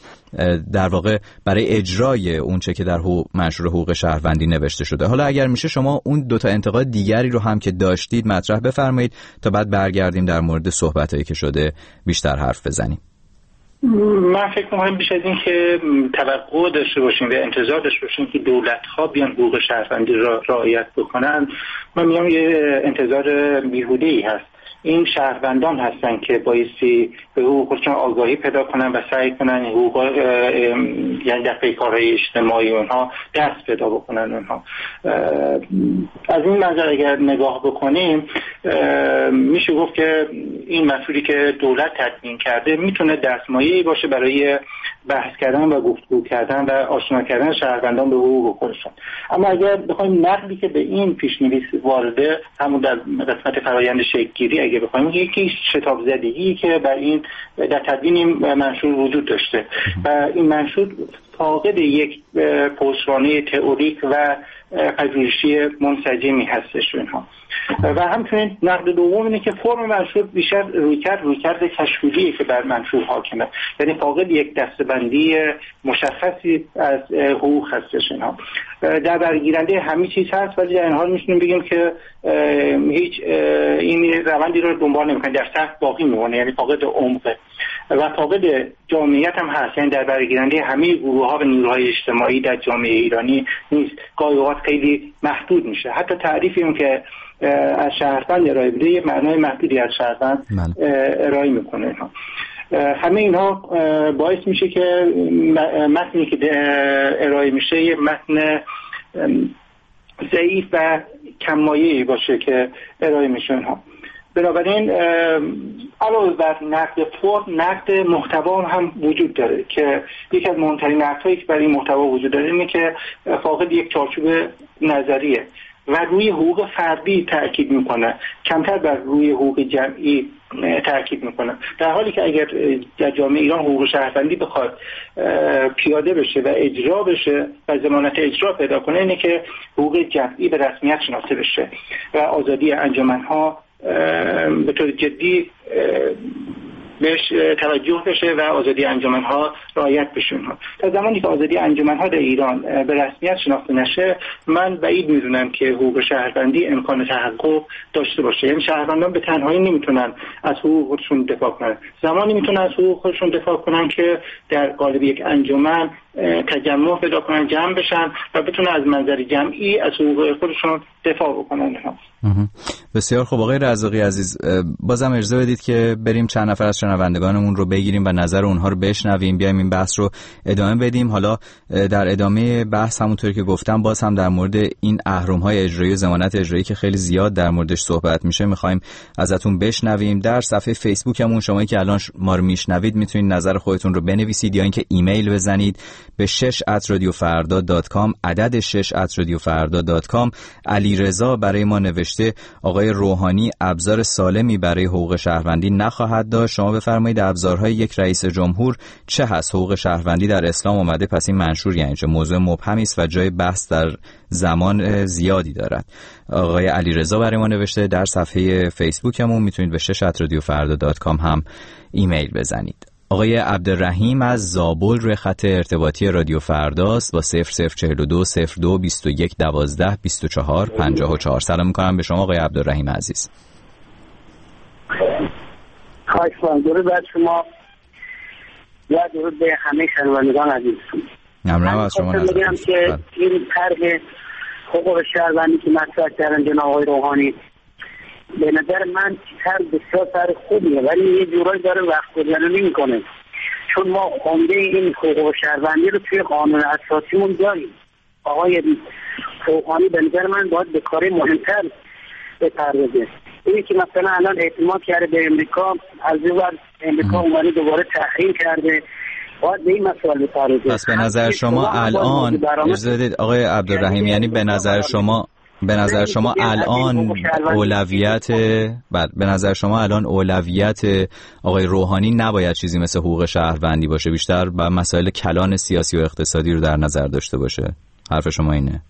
در واقع برای اجرای اون چه که در حقوق منشور حقوق شهروندی نوشته شده. حالا اگر میشه شما اون دو تا انتقاد دیگری رو هم که داشتید مطرح بفرمایید تا بعد برگردیم در مورد صحبتایی که شده بیشتر حرف بزنیم. من فکر می‌کنم بیش از این که توقع داشته باشیم و انتظار داشته باشیم که دولت‌ها بیان حقوق شهروندی را رعایت بکنن، من میگم یه انتظار بیهوده‌ای هست. این شهروندان هستن که بایستی به حقوقشون آگاهی پیدا کنن و سعی کنن حقوق یعنی در پیکارهای اجتماعی اونها دست پیدا بکنن. اونها از این منظر اگر نگاه بکنیم میشه گفت که این مسئولی که دولت تدوین کرده میتونه دستمایه‌ای باشه برای بحث کردن و گفتگو کردن و آشنا کردن شهروندان به حقوق خودشون. اما اگر بخوایم نقدی که به این پیش‌نویس وارده همون در قسمت فرآیند شکل‌گیری اگه بخوایم، یکی شتاب زدگی که بر این در تدوین این منشور وجود داشته و این منشور فاقد یک پشتوانه تئوریک و پژوهشی منسجمی هستش اینها. و همچنین نقد دوم اینه که فرم منشور بیشتر رویکرد رویکرد تشکیلیه که بر منشور حاکمه، یعنی فاقد یک دسته‌بندی مشخصی از حقوق هستش اینها. در برگیرنده همه چیز هست ولی در این حال میتونیم بگیم که هیچ این روندی رو دنبال نمی‌کنه، در سطح باقی میمونه، یعنی فاقد عمق. و فاقد جامعیت هم هست، یعنی در برگیرنده همه گروه ها و نیروهای اجتماعی در جامعه ایرانی نیست، گاهی اوقات خیلی محدود میشه. حتی تعریفی اون که از شهروند ارائه بده یه معنای محدودی از شهروند ارائه میکنه. همه اینها باعث میشه که متنی که ارائه میشه یه متن ضعیف و کم‌مایه‌ای باشه که ارائه میشه اینها. بنابراین علاوه بر نقد فرم، نقد محتوا هم وجود داره که یکی از مهمترین نقدهایی که برای محتوا وجود داره اینه که فاقد یک چارچوب نظریه و روی حقوق فردی تاکید میکنه، کمتر بر روی حقوق جمعی تاکید میکنه، در حالی که اگر در جامعه ایران حقوق شهروندی بخواد پیاده بشه و اجرا بشه و ضمانت اجرا پیدا کنه، اینه که حقوق جمعی به رسمیت شناخته بشه و آزادی انجمن‌ها به طور جدی بهش توجه بشه و آزادی انجمن‌ها رعایت بشه. تا زمانی که آزادی انجمن‌ها در ایران به رسمیت شناخته نشه، من بعید می‌دونم که حقوق شهروندی امکان تحقق داشته باشه. یعنی شهروندان به تنهایی نمیتونن از حقوق خودشون دفاع کنن. زمانی میتونن از حقوق خودشون دفاع کنن که در قالب یک انجمن تجمع پیدا کنن، جمع بشن و بتونن از منظر جمعی از حقوق خودشون دفاع بکنن. بسیار خوب آقای رزاقی عزیز، بازم اجازه بدید که بریم چند نفر از شنوندگانمون رو بگیریم و نظر اونها رو بشنویم، بیایم این بحث رو ادامه بدیم. حالا در ادامه بحث همونطوری که گفتم باز هم در مورد این اهرم‌های اجرایی و ضمانت اجرایی که خیلی زیاد در موردش صحبت میشه می‌خوایم ازتون بشنویم. در صفحه فیسبوکمون شما که الان ما رو میشنوید میتونید نظر خودتون رو بنویسید یا اینکه ایمیل بزنید به شش ات رادیو فردا دات کام، عدد شش ات رادیو فردا دات کام. علیرضا برای ما نوشته آقای روحانی ابزار سالمی برای حقوق شهروندی نخواهد داشت. شما بفرمایید ابزارهای یک رئیس جمهور چه هست؟ حقوق شهروندی در اسلام اومده، پس این منشور یعنی چه؟ موضوع مبهمی است و جای بحث در زمان زیادی دارد. آقای علیرضا برای ما نوشته در صفحه فیسبوکمون میتونید به شش ات رادیو فردا دات کام هم ایمیل بزنید. آقای عبدالرحیم از زابل روی خط ارتباطی رادیو فرداست با صفر صفر چهل و دو صفر دو بیست و یک دوازده بیست و چهار پنجاه و چهار. سلام میکنم به شما آقای عبدالرحیم عزیز. خواهش می‌کنم. درود بر شما و درود به همه شنوندگان عزیز. ممنونم از شما. من میگم که این طرح حقوق شهروندی که مطرح کردن جناب آقای روحانی به نظر من طرح بسیار طرح خوبیه، ولی یه جورایی داره وقت گذرانی میکنه، چون ما عمده این حقوق شهروندی رو توی قانون اساسیمون داریم. آقای روحانی به نظر من باید به کار مهمتر بپردازه. اینی که مثلا الان اعتماد کرده به امریکا، از اون ور امریکا اومده دوباره تحریم کرده، باید به این مسئله بپردازه. پس به نظر شما الان اجازه بدید آقای عبدالرحیم، یعنی به نظر شما به نظر شما الان اولویت بعد به نظر شما الان اولویت آقای روحانی نباید چیزی مثل حقوق شهروندی باشه، بیشتر با مسائل کلان سیاسی و اقتصادی رو در نظر داشته باشه؟ حرف شما اینه؟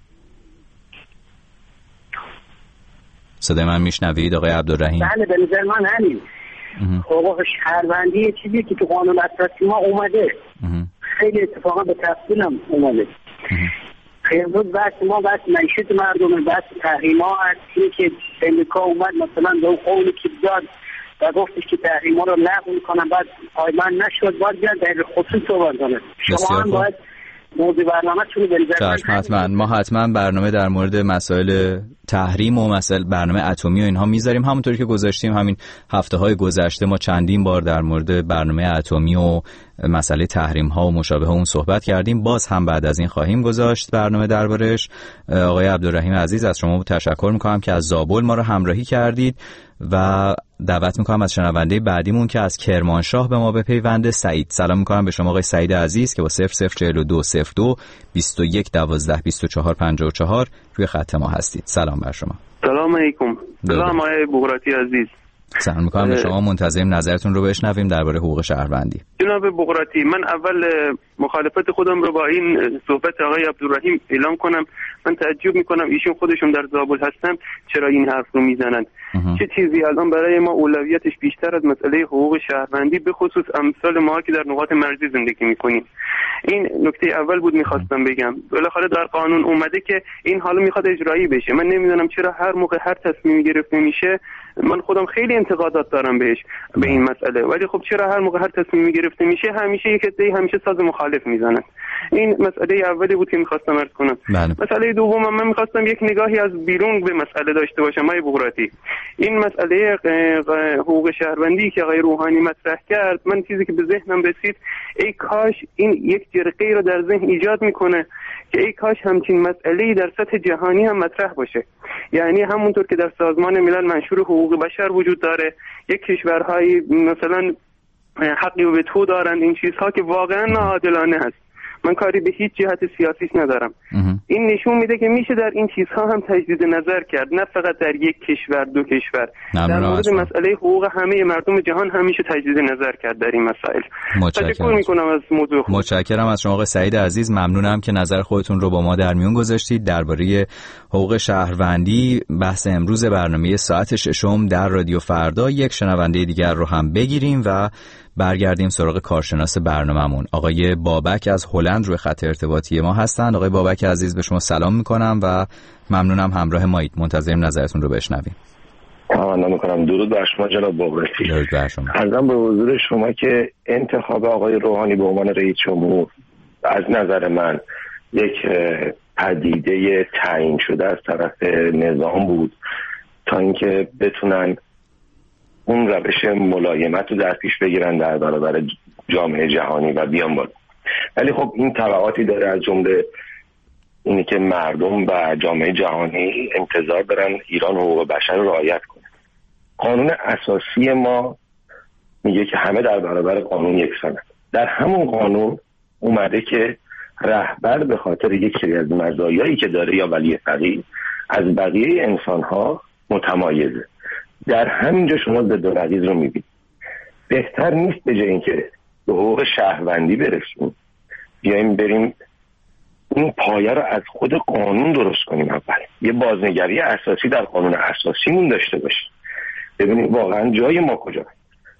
صدای من میشنوید آقای عبدالرحیم؟ بله به نظر من همین. حقوق شهروندی چیزی که تو قانون اساسی ما اومده، خیلی اتفاقا به تفصیل هم اومده. امروز بحث ما بحث معیشت مردم، بحث تحریما هست که امریکا اومد مثلا به اون قولی که داد و گفتش که تحریما رو لغو میکنن، بعد پایمن نشد، باید بیاد در خصوص صحبت کنه. شما هم باید موضوع برنامه چون بریزن. حتما ما حتما برنامه در مورد مسائل تحریم و مسائل برنامه اتمی و اینها میذاریم، همونطوری که گذاشتیم همین هفته های گذشته ما چندین بار در مورد برنامه اتمی و مسئله تحریم ها و مشابه اون صحبت کردیم. باز هم بعد از این خواهیم گذاشت برنامه دربارش. آقای عبدالرحیم عزیز از شما تشکر میکنم که از زابل ما رو همراهی کردید و دعوت میکنم از شنونده بعدیمون که از کرمانشاه به ما بپیونده. سعید. سلام میکنم به شما آقای سعید عزیز که با صفر صفر چهل و دو صفر دو بیست و یک دوازده بیست و چهار پنجاه و چهار روی خط ما هستید. سلام بر شما. سلام علیکم. سلام آقای بغراتی عزیز. سلام میکنم به شما، منتظریم نظرتون رو بشنویم درباره حقوق شهروندی. جناب بغراتی، من اول مخالفت خودم رو با این صحبت آقای عبدالرحیم اعلام کنم. من تعجب میکنم ایشون خودشون در زابل هستن چرا این حرف رو میزنند. چه چیزی الان برای ما اولویتش بیشتر از مسئله حقوق شهروندی به خصوص امثال ما که در نقاط مرزی زندگی میکنیم. این نکته اول بود میخواستم بگم. بالاخره در قانون اومده که این حالا میخواد اجرایی بشه. من نمیدونم چرا هر موقع هر تصمیمی گرفته میشه، من خودم خیلی انتقادات دارم بهش به این مسئله، ولی خب چرا هر موقع هر تصمیمی گرفته میشه همیشه یک عده همیشه ساز مخالف میزنن. این مسئله اولی بود که میخواستم عرض کنم. بله. مسئله دوم من میخواستم یک نگاهی از بیرون به مسئله داشته باشم. آقای بغراتی، این مسئله حقوق شهروندی که آقای روحانی مطرح کرد، من چیزی که به ذهنم رسید ای کاش این یک جرقه رو در ذهن ایجاد میکنه که ای کاش همچین مسئله‌ای در سطح جهانی هم مطرح باشه. یعنی همونطور که در سازمان ملل منشور حقوق بشر وجود داره، یک کشورهایی مثلا حقی و وتو دارند، این چیزها که واقعا ناعادلانه هست. من کاری به هیچ جهت سیاسیش ندارم. این نشون میده که میشه در این چیزها هم تجدید نظر کرد، نه فقط در یک کشور دو کشور. در مورد مسئله حقوق همه مردم جهان هم میشه تجدید نظر کرد در این مسائل. تشکر میکنم از موضوع خود. متشکرم از شما آقای سعید عزیز. ممنونم که نظر خودتون رو با ما در میون گذاشتید درباره حقوق شهروندی. بحث امروز برنامه ساعت ششم در رادیو فردا. یک شنونده دیگر رو هم بگیریم و برگردیم سراغ کارشناس برنامه‌مون. آقای بابک از هلند روی خط ارتباطی ما هستند. آقای بابک عزیز به شما سلام میکنم و ممنونم همراه مایید. منتظریم نظرتون رو بشنویم. تمنا میکنم. درود بر شما جناب بغراتی. درود بر شما. عرضم به حضور شما که انتخاب آقای روحانی به عنوان رئیس جمهور از نظر من یک پدیده تعیین شده از طرف نظام بود تا اینکه بتونن اون روش ملایمت رو در پیش بگیرن در برابر جامعه جهانی و بیان بالا. ولی خب این تبعاتی داره، از جمله اینی که مردم و جامعه جهانی انتظار دارن ایران حقوق بشر رو رعایت کنه. قانون اساسی ما میگه که همه در برابر قانون یکسانند. در همون قانون اومده که رهبر به خاطر یک سری از مزایایی که داره یا ولی فقیه از بقیه انسان‌ها متمایزه. در همینجا شما ضد و نقیض رو میبینید. بهتر نیست به جای اینکه به حقوق شهروندی برسیم بیاییم بریم این پایه رو از خود قانون درست کنیم؟ اول یه بازنگری اساسی در قانون اساسیمون داشته باشیم، ببینیم واقعا جای ما کجاست.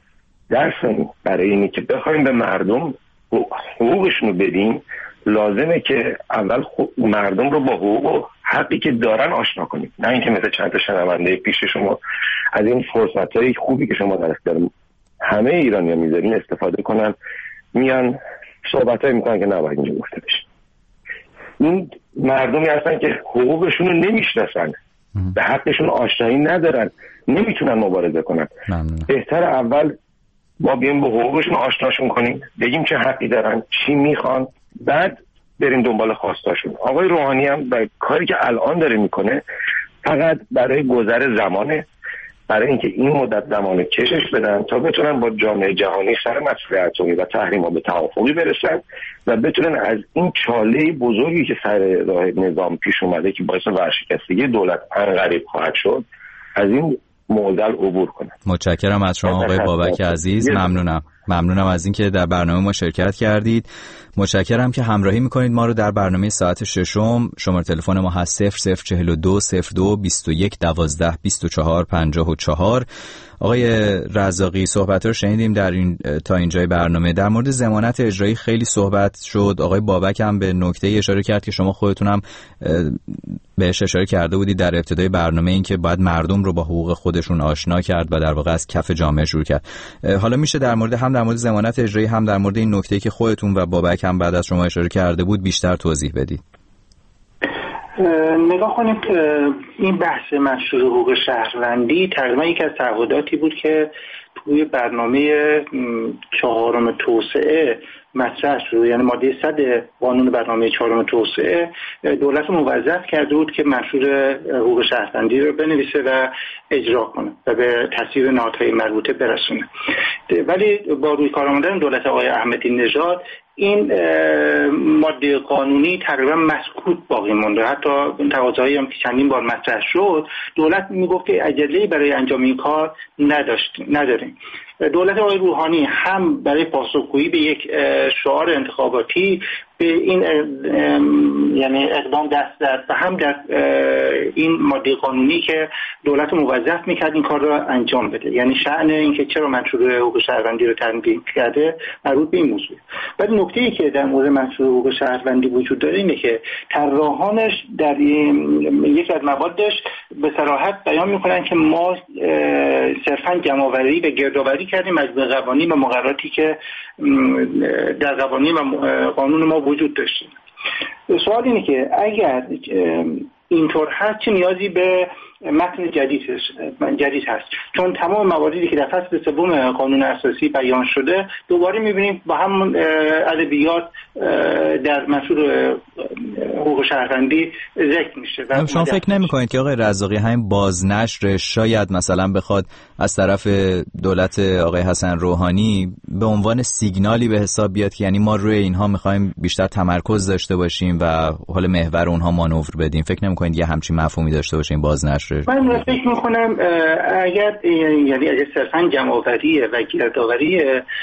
درس برای اینی که بخوایم به مردم حقوقشون رو بدیم، لازمه که اول مردم رو با حقوق و حقی که دارن آشنا کنیم، نه اینکه مثل چند تا شنونده پیش شما از این فرصت‌های خوبی که شما در اختیار همه ایرانی‌ها میذارین استفاده کنن، میان صحبتایی میکنن که نباید اینجا گفته بشه. این مردمی هستن که حقوقشون رو نمیشناسن، به حقشون آشنایی ندارن، نمیتونن مبارزه کنن. ممنون. بهتر اول ما بیایم به حقوقشون آشناشون کنیم، بگیم چه حقی دارن، چی میخوان، بعد بریم دنبال خواستاشون. آقای روحانی هم با کاری که الان داره میکنه فقط برای گذر زمانه، برای اینکه این مدت زمان کشش بدن تا بتونن با جامعه جهانی سر مسئله اتمی و تحریم‌ها به توافقی برسن و بتونن از این چاله بزرگی که سر راه نظام پیش اومده که باعث ورشکستگی دولت عنقریب خواهد شد از این معضل عبور کنن. متشکرم از شما آقای بابک عزیز. ممنونم. ممنونم از اینکه در برنامه ما شرکت کردید. متشکرم که همراهی میکنید ما رو در برنامه ساعت ششم. شماره تلفن ما هست صفر صفر چهل و دو صفر دو بیست و یک دوازده بیست و چهار پنجاه و چهار. آقای رزاقی صحبت رو شنیدیم در این تا اینجای برنامه. در مورد ضمانت اجرایی خیلی صحبت شد. آقای بابک هم به نکته اشاره کرد که شما خودتون هم بهش اشاره کرده بودید در ابتدای برنامه، این که باید مردم رو با حقوق خودشون آشنا کرد و در واقع از کف جامعه شروع کرد. حالا میشه در مورد هم در مورد ضمانت اجرایی هم در مورد این نکته‌ای که خودتون و بابک هم بعد از شما اشاره کرده بود بیشتر توضیح بدید؟ نگاه کنید، این بحث منشور حقوق شهروندی تقریبا یک از تعهداتی بود که توی برنامه چهارم توسعه مطرح شد، یعنی ماده صد قانون برنامه چهارم توسعه دولت موظف کرده بود که منشور حقوق شهروندی رو بنویسه و اجرا کنه و به تصویب نهادهای مربوطه برسونه. ولی با روی کار آمدن دولت آقای احمدی نژاد این ماده قانونی تقریبا مسکوت باقی مونده. حتی این تقاضاهایی هم که چندین بار مطرح شد دولت میگفت که عجله‌ای برای انجام این کار نداشت نداریم. دولت آقای روحانی هم برای پاسخگویی به یک شعار انتخاباتی به این یعنی اقدام دست داد و هم در این ماده قانونی که دولت موظف میکرد این کار را انجام بده، یعنی شأن اینکه چرا منشور حقوق شهروندی رو تنظیم کرده مربوط به این موضوع. بعد نکته‌ای که در مورد منشور حقوق شهروندی وجود داره اینه که طراحانش در یک از موادش به صراحت بیان میکنن که ما صرفاً جمع‌آوری و گردآوری کردیم از قوانین و مقرراتی که در قوانین و قانون ما وجود داشته. سوال اینه که اگر اینطور هست چه نیازی به متن جدید جدید هست، چون تمام مواردی که در فصل سوم قانون اساسی بیان شده دوباره می‌بینیم با همون ادبیات در منشور حقوق شهروندی ذکر میشه. شما فکر نمی‌کنید که آقای رزاقی همین بازنشر شاید مثلا بخواد از طرف دولت آقای حسن روحانی به عنوان سیگنالی به حساب بیاد که یعنی ما روی اینها می‌خوایم بیشتر تمرکز داشته باشیم و حال محور اونها مانور بدیم؟ فکر نمی‌کنید یه همچین مفهومی داشته باشه این بازنشر؟ من فکر میکنم اگر یعنی اگر صرفاً جمع‌آوری و گردآوری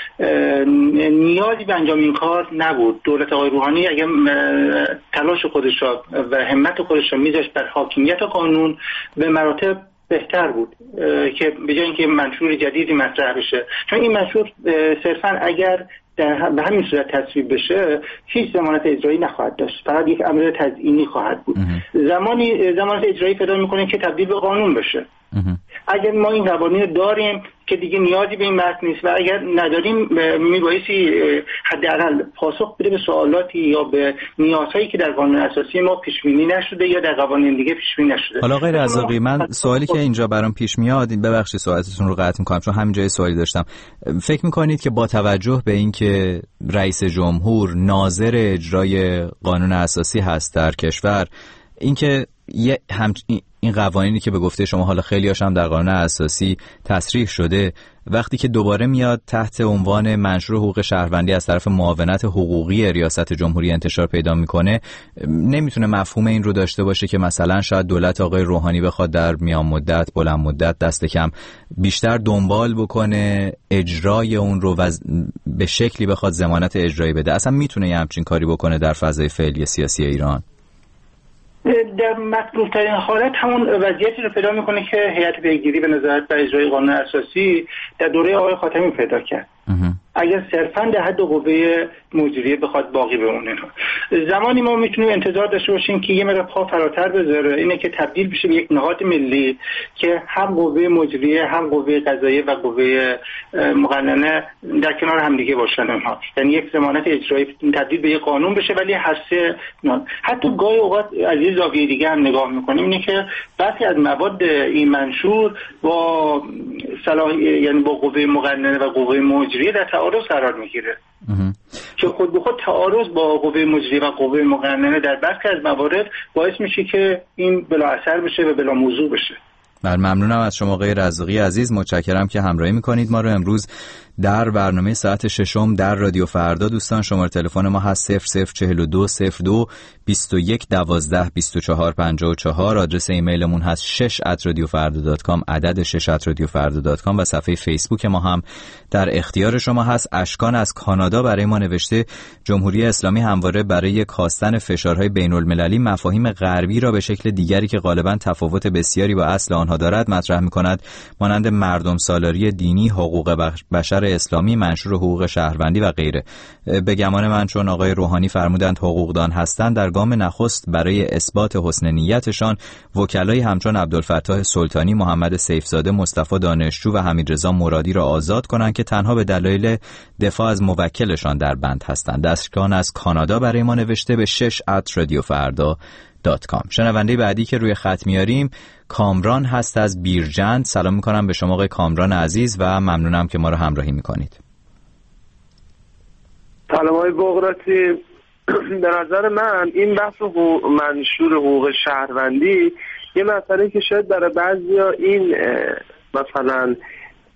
نیازی به انجام این کار نبود. دولت آقای روحانی اگر تلاش خودش را و همت خودش را میذاشت بر حاکمیت قانون به مراتب بهتر بود که به جای اینکه منشور جدیدی مطرح بشه، چون این منشور صرفاً اگر در به همین صورت تصویب بشه هیچ ضمانت اجرایی نخواهد داشت، فقط یک امر تزیینی خواهد بود. زمانی ضمانت اجرایی پیدا میکنه که تبدیل به قانون بشه. اگر ما این قوانین داریم که دیگه نیازی به این متن نیست و اگر نداریم میبایستی حداقل پاسخ بده به سوالاتی یا به نیازهایی که در قانون اساسی ما پیش بینی نشده یا در قوانین دیگه پیش بینی نشده. حالا آقای رزاقی، من سوالی که اینجا برام پیش میاد، ببخشید سوالتون رو قطع می‌کنم چون همین جای سوالی داشتم، فکر می‌کنید که با توجه به اینکه رئیس جمهور ناظر اجرای قانون اساسی هست در کشور، اینکه یه هم این قوانینی که به گفته شما حالا خیلی هاشم در قانون اساسی تصریح شده، وقتی که دوباره میاد تحت عنوان منشور حقوق شهروندی از طرف معاونت حقوقی ریاست جمهوری انتشار پیدا میکنه، نمیتونه مفهوم این رو داشته باشه که مثلا شاید دولت آقای روحانی بخواد در میان مدت بلند مدت دست کم بیشتر دنبال بکنه اجرای اون رو و به شکلی بخواد ضمانت اجرایی بده؟ اصلا میتونه یه همچین کاری بکنه در فضای فعلی سیاسی ایران؟ در مطلوب ترین حالت همون وضعیتی رو پیدا میکنه که هیئت پیگیری به نظارت بر اجرای قانون اساسی در دوره آقای خاتمی پیدا کرد. اگر صرفاً در حد قوه مجریه بخواد باقی بمونه، زمانی ما میتونیم انتظار داشته باشیم که یه مقدار پا فراتر بذاره، اینه که تبدیل بشه به یک نهاد ملی که هم قوه مجریه هم قوه قضاییه و قوه مقننه در کنار هم دیگه باشن اونها، یعنی یک ضمانت اجرایی تبدیل به یک قانون بشه ولی هر سه نه. حتی گاهی اوقات از یه زاویه دیگه هم نگاه میکنیم، اینه که برخی از مواد این منشور با صلاح یعنی با قوه مقننه و قوه مجریه در تعارض قرار میگیره که خود به خود تعارض با قوه مجریه و قوه مقننه در برخی از موارد باعث میشه که این بلا اثر بشه و بلا موضوع بشه. بله، ممنونم از شما آقای رزاقی عزیز، متشکرم که همراهی میکنید ما رو امروز در برنامه ساعت ششم در رادیو فردا. دوستان شماره تلفن ما هست صفر صفر چهل و دو صفر دو بیست و یک دوازده بیست و چهار پنجاه و چهار. آدرس ایمیلمون هست شش ات رادیو فردا دات کام، عدد شش ات رادیو فردا دات کام و صفحه فیسبوک ما هم در اختیار شما هست. اشکان از کانادا برای ما نوشته جمهوری اسلامی همواره برای کاستن فشارهای بین المللی مفاهیم غربی را به شکل دیگری که غالبا تفاوت بسیاری با اصل آنها دارد مطرح می‌کند، مانند مردم سالاری دینی، حقوق بشر اسلامی، منشور حقوق شهروندی و غیره. به گمان من چون آقای روحانی فرمودند حقوقدان هستند، در گام نخست برای اثبات حسن نیتشان وکلای همچون عبدالفتاح سلطانی، محمد سیفزاده، مصطفی دانشجو و حمیدرضا مرادی را آزاد کنند که تنها به دلایل دفاع از موکلشان در بند هستند. دستگاه از کانادا برای ما نوشته به شش ات رادیو فردا دات کام. شنونده بعدی که روی خط میاریم کامران هست از بیرجند. سلام میکنم به شما آقای کامران عزیز و ممنونم که ما رو همراهی میکنید. سلام های بغراتی. به نظر من این بحث منشور حقوق شهروندی یه مسئله که شاید برای بعضیا این مثلا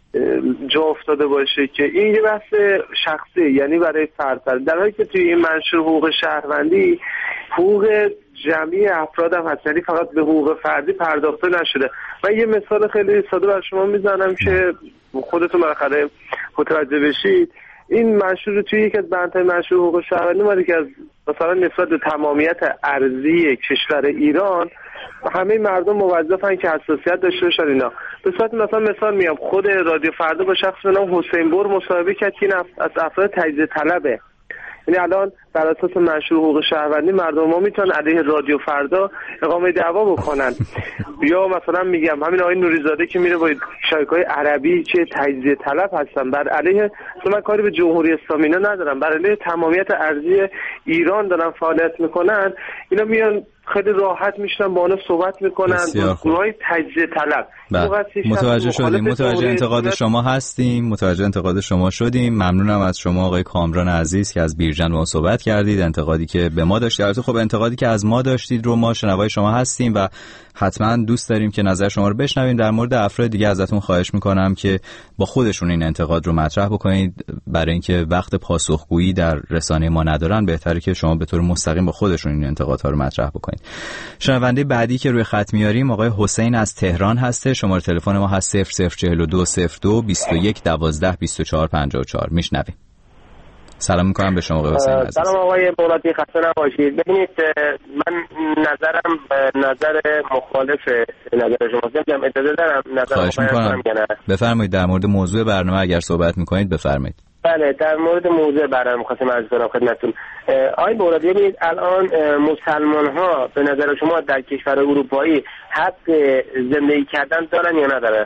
جا افتاده باشه که این یه بحث شخصی، یعنی برای فرد، در حالی که توی این منشور حقوق شهروندی حقوق جمعی افراد هم هست، یعنی فقط به حقوق فردی پرداخته نشده. من یه مثال خیلی ساده بر شما میزنم که خودتون بالاخره متوجه بشید. این منشور توی یک از بندهای منشور حقوق شهروندی اومده که از مثلا نسبت به تمامیت ارضی کشور ایران همه مردم موظفن که حساسیت داشته باشن. اینا به صورت مثلا مثال میام، خود رادیو فردا با شخص به نام حسین بور مصاحبه کرد که این از افراد تجزیه طلبه. یعنی الان بر اساس منشور حقوق شهروندی مردم ما میتونن علیه رادیو فردا اقامه دعوا بکنن. یا مثلا میگم همین آقای نوریزاده که میره با شبکه‌های عربی که تجزیه طلب هستن، بر علیه، من کاری به جمهوری اسلامی ندارم، بر علیه تمامیت ارضی ایران دارن فعالیت میکنن. اینا میان خیلی راحت میشنن با اونا صحبت میکنن، گروهای تجزیه طلب. متوجه شدیم، متوجه انتقاد شما هستیم، متوجه انتقاد شما شدیم. ممنونم از شما آقای کامران عزیز که از بیرجن با ما صحبت کردید. انتقادی که به ما داشتید، البته خب انتقادی که از ما داشتید رو ما شنوای شما هستیم و حتما دوست داریم که نظر شما رو بشنویم. در مورد افراد دیگه ازتون خواهش میکنم که با خودشون این انتقاد رو مطرح بکنید، برای اینکه وقت پاسخگویی در رسانه ما ندارن، بهتره که شما به طور مستقیم با خودشون این انتقادها رو مطرح بکنید. شنونده بعدی که روی خط میاریم آقای حسین از تهران هسته. شماره تلفن ما هست صفر صفر چهل و دو صفر دو بیست و یک دوازده بیست و چهار پنجاه و چهار. میشنویم. سلام میکنم به شما آقای حسین عزیز. سلام آقای بغراتی، خسته نباشید. ببینید من نظرم نظر مخالف نظر شما میگم، اجازه دارم نظر خواهش میکنم بفرمایید. در مورد موضوع برنامه اگر صحبت میکنید بفرمایید. بله، در مورد موضوع برنامه می‌خواستم عرض کنم خدمتتون. آقای بغراتی، ببینید الان مسلمان ها به نظر شما در کشور اروپایی حق زندگی کردن دارن یا ندارن؟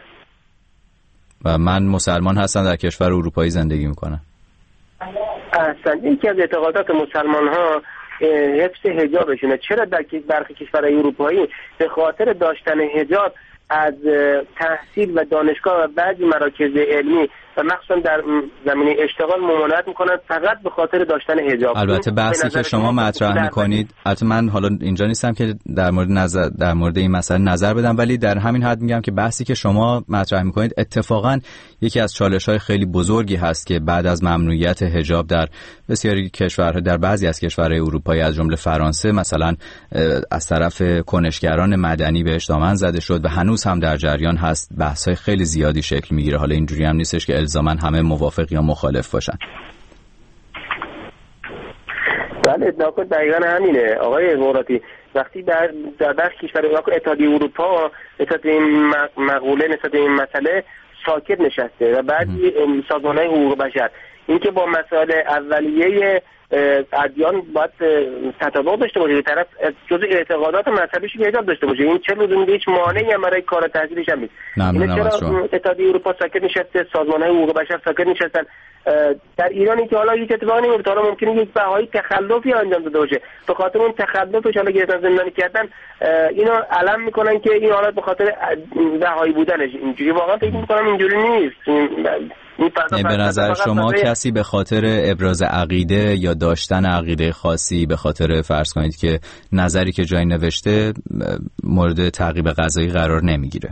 و من مسلمان هستم، در کشور اروپایی زندگی میکنم. احسن. یکی از اعتقادات مسلمان ها حفظ حجابشونه. چرا در برخی کشورهای اروپایی به خاطر داشتن حجاب از تحصیل و دانشگاه و بعضی مراکز علمی و مخصوصا در زمینه اشتغال ممانعت میکنن فقط به خاطر داشتن حجاب. البته بحثی که شما مطرح میکنید، البته من حالا اینجا نیستم که در مورد نظر در مورد این مسئله نظر بدم، ولی در همین حد میگم که بحثی که شما مطرح میکنید اتفاقا یکی از چالش‌های خیلی بزرگی هست که بعد از ممنوعیت حجاب در بسیاری کشورها، در بعضی از کشورهای اروپایی از جمله فرانسه مثلا، از طرف کنشگران مدنی بهش دامن زده شد و هنوز هم در جریان هست. بحث‌های خیلی زیادی شکل میگیره. حالا اینجوری هم نیستش که الزاماً همه موافق یا مخالف باشن. بله، دقیقاً همینه آقای بغراتی. وقتی در در برخی کشورها اتحادیه اروپا نسبت این مقوله نسبت این مسئله ساکت نشسته و بعضی سازمان‌های حقوق بشر اینکه با مسائل اولیه ادیان باید تطابق داشته باشه، به طرف جزء اعتقادات مذهبیش حجاب داشته باشه. این چه لزومی هیچ مانعی هم برای کار تحصیلیش هم نیست. این چرا اتحادیه اروپا ساکت نشسته، سازمان‌های حقوق بشر ساکت نشستن؟ در ایرانی که حالا هیچ اتفاقی نمیفته، حالا ممکنه یک بهایی تخلفی انجام داده باشه، به خاطر اون تخلفش حالا گرفتن زندانی کردن، اینا علم میکنن که این حالت به خاطر بهایی بودنش. اینجوری واقعا فکر میکنم اینجوری نیست. این به نظر شما کسی به خاطر ابراز عقیده یا داشتن عقیده خاصی، به خاطر فرض کنید که نظری که جایی نوشته مورد تعقیب قضایی قرار نمیگیره؟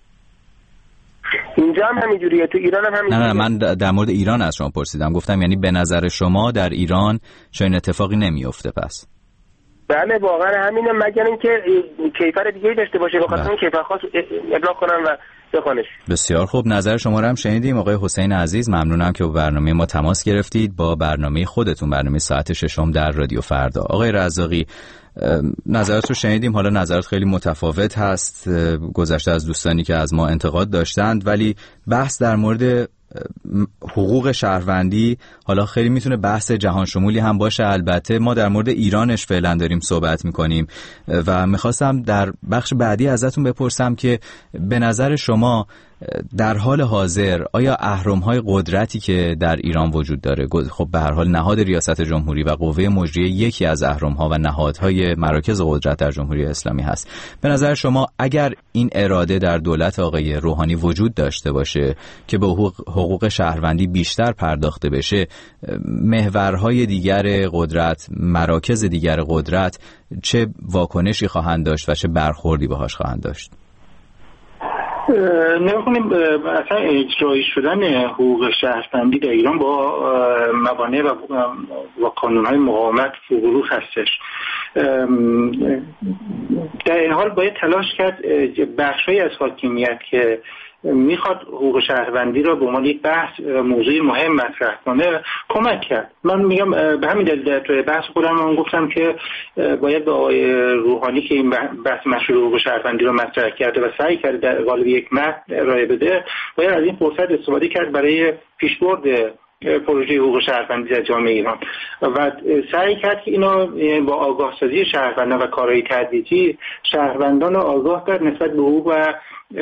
اینجا هم همینجوریه، تو ایران هم همینجوریه. نه نه من در مورد ایران از شما پرسیدم، گفتم یعنی به نظر شما در ایران چنین اتفاقی نمیفته پس؟ بله واقعا همینه، مگر اینکه کیفر دیگه‌ای داشته باشه به خاطر اون کیفر خاص ابلاغ کنن و بخونش. بسیار خوب، نظر شما رو هم شنیدیم آقای حسین عزیز. ممنونم که با برنامه ما تماس گرفتید، با برنامه خودتون، برنامه ساعت ششم در رادیو فردا. آقای رزاقی، نظرات رو شنیدیم. حالا نظرات خیلی متفاوت هست گذشته از دوستانی که از ما انتقاد داشتند، ولی بحث در مورد حقوق شهروندی حالا خیلی میتونه بحث جهان شمولی هم باشه. البته ما در مورد ایرانش فعلا داریم صحبت میکنیم و میخواستم در بخش بعدی ازتون بپرسم که به نظر شما در حال حاضر آیا اهرم‌های قدرتی که در ایران وجود داره، خب به هر حال نهاد ریاست جمهوری و قوه مجریه یکی از اهرم‌ها و نهادهای مراکز قدرت در جمهوری اسلامی هست، به نظر شما اگر این اراده در دولت آقای روحانی وجود داشته باشه که به حقوق, حقوق شهروندی بیشتر پرداخته بشه، محورهای دیگر قدرت، مراکز دیگر قدرت چه واکنشی خواهند داشت و چه برخوردی باهاش خواهند داشت؟ نگاه کنیم اصلا اجرایی شدن حقوق شهروندی در ایران با موانع و با قانون‌های مقاومت فروغ هستش. در این حال باید تلاش کرد بخشی از حاکمیت که میخواد حقوق شهروندی را به عنوان یک بحث موضوعی مهم مطرح کنه کمک کرد. من میگم به همین دلیل در توی بحث خودم من گفتم که باید به آقای روحانی که این بحث مشروع حقوق شهروندی را مطرح کرده و سعی کرده در قالب یک متن ارائه بده، باید از این فرصت استفاده کرد برای پیشبرد پروژه حقوق شهروندی در جامعه ایران و سعی کرد که اینا با آگاه سازی شهروندان و کارهای تدریجی شهروندان آگاه کرد نسبت به حقوق و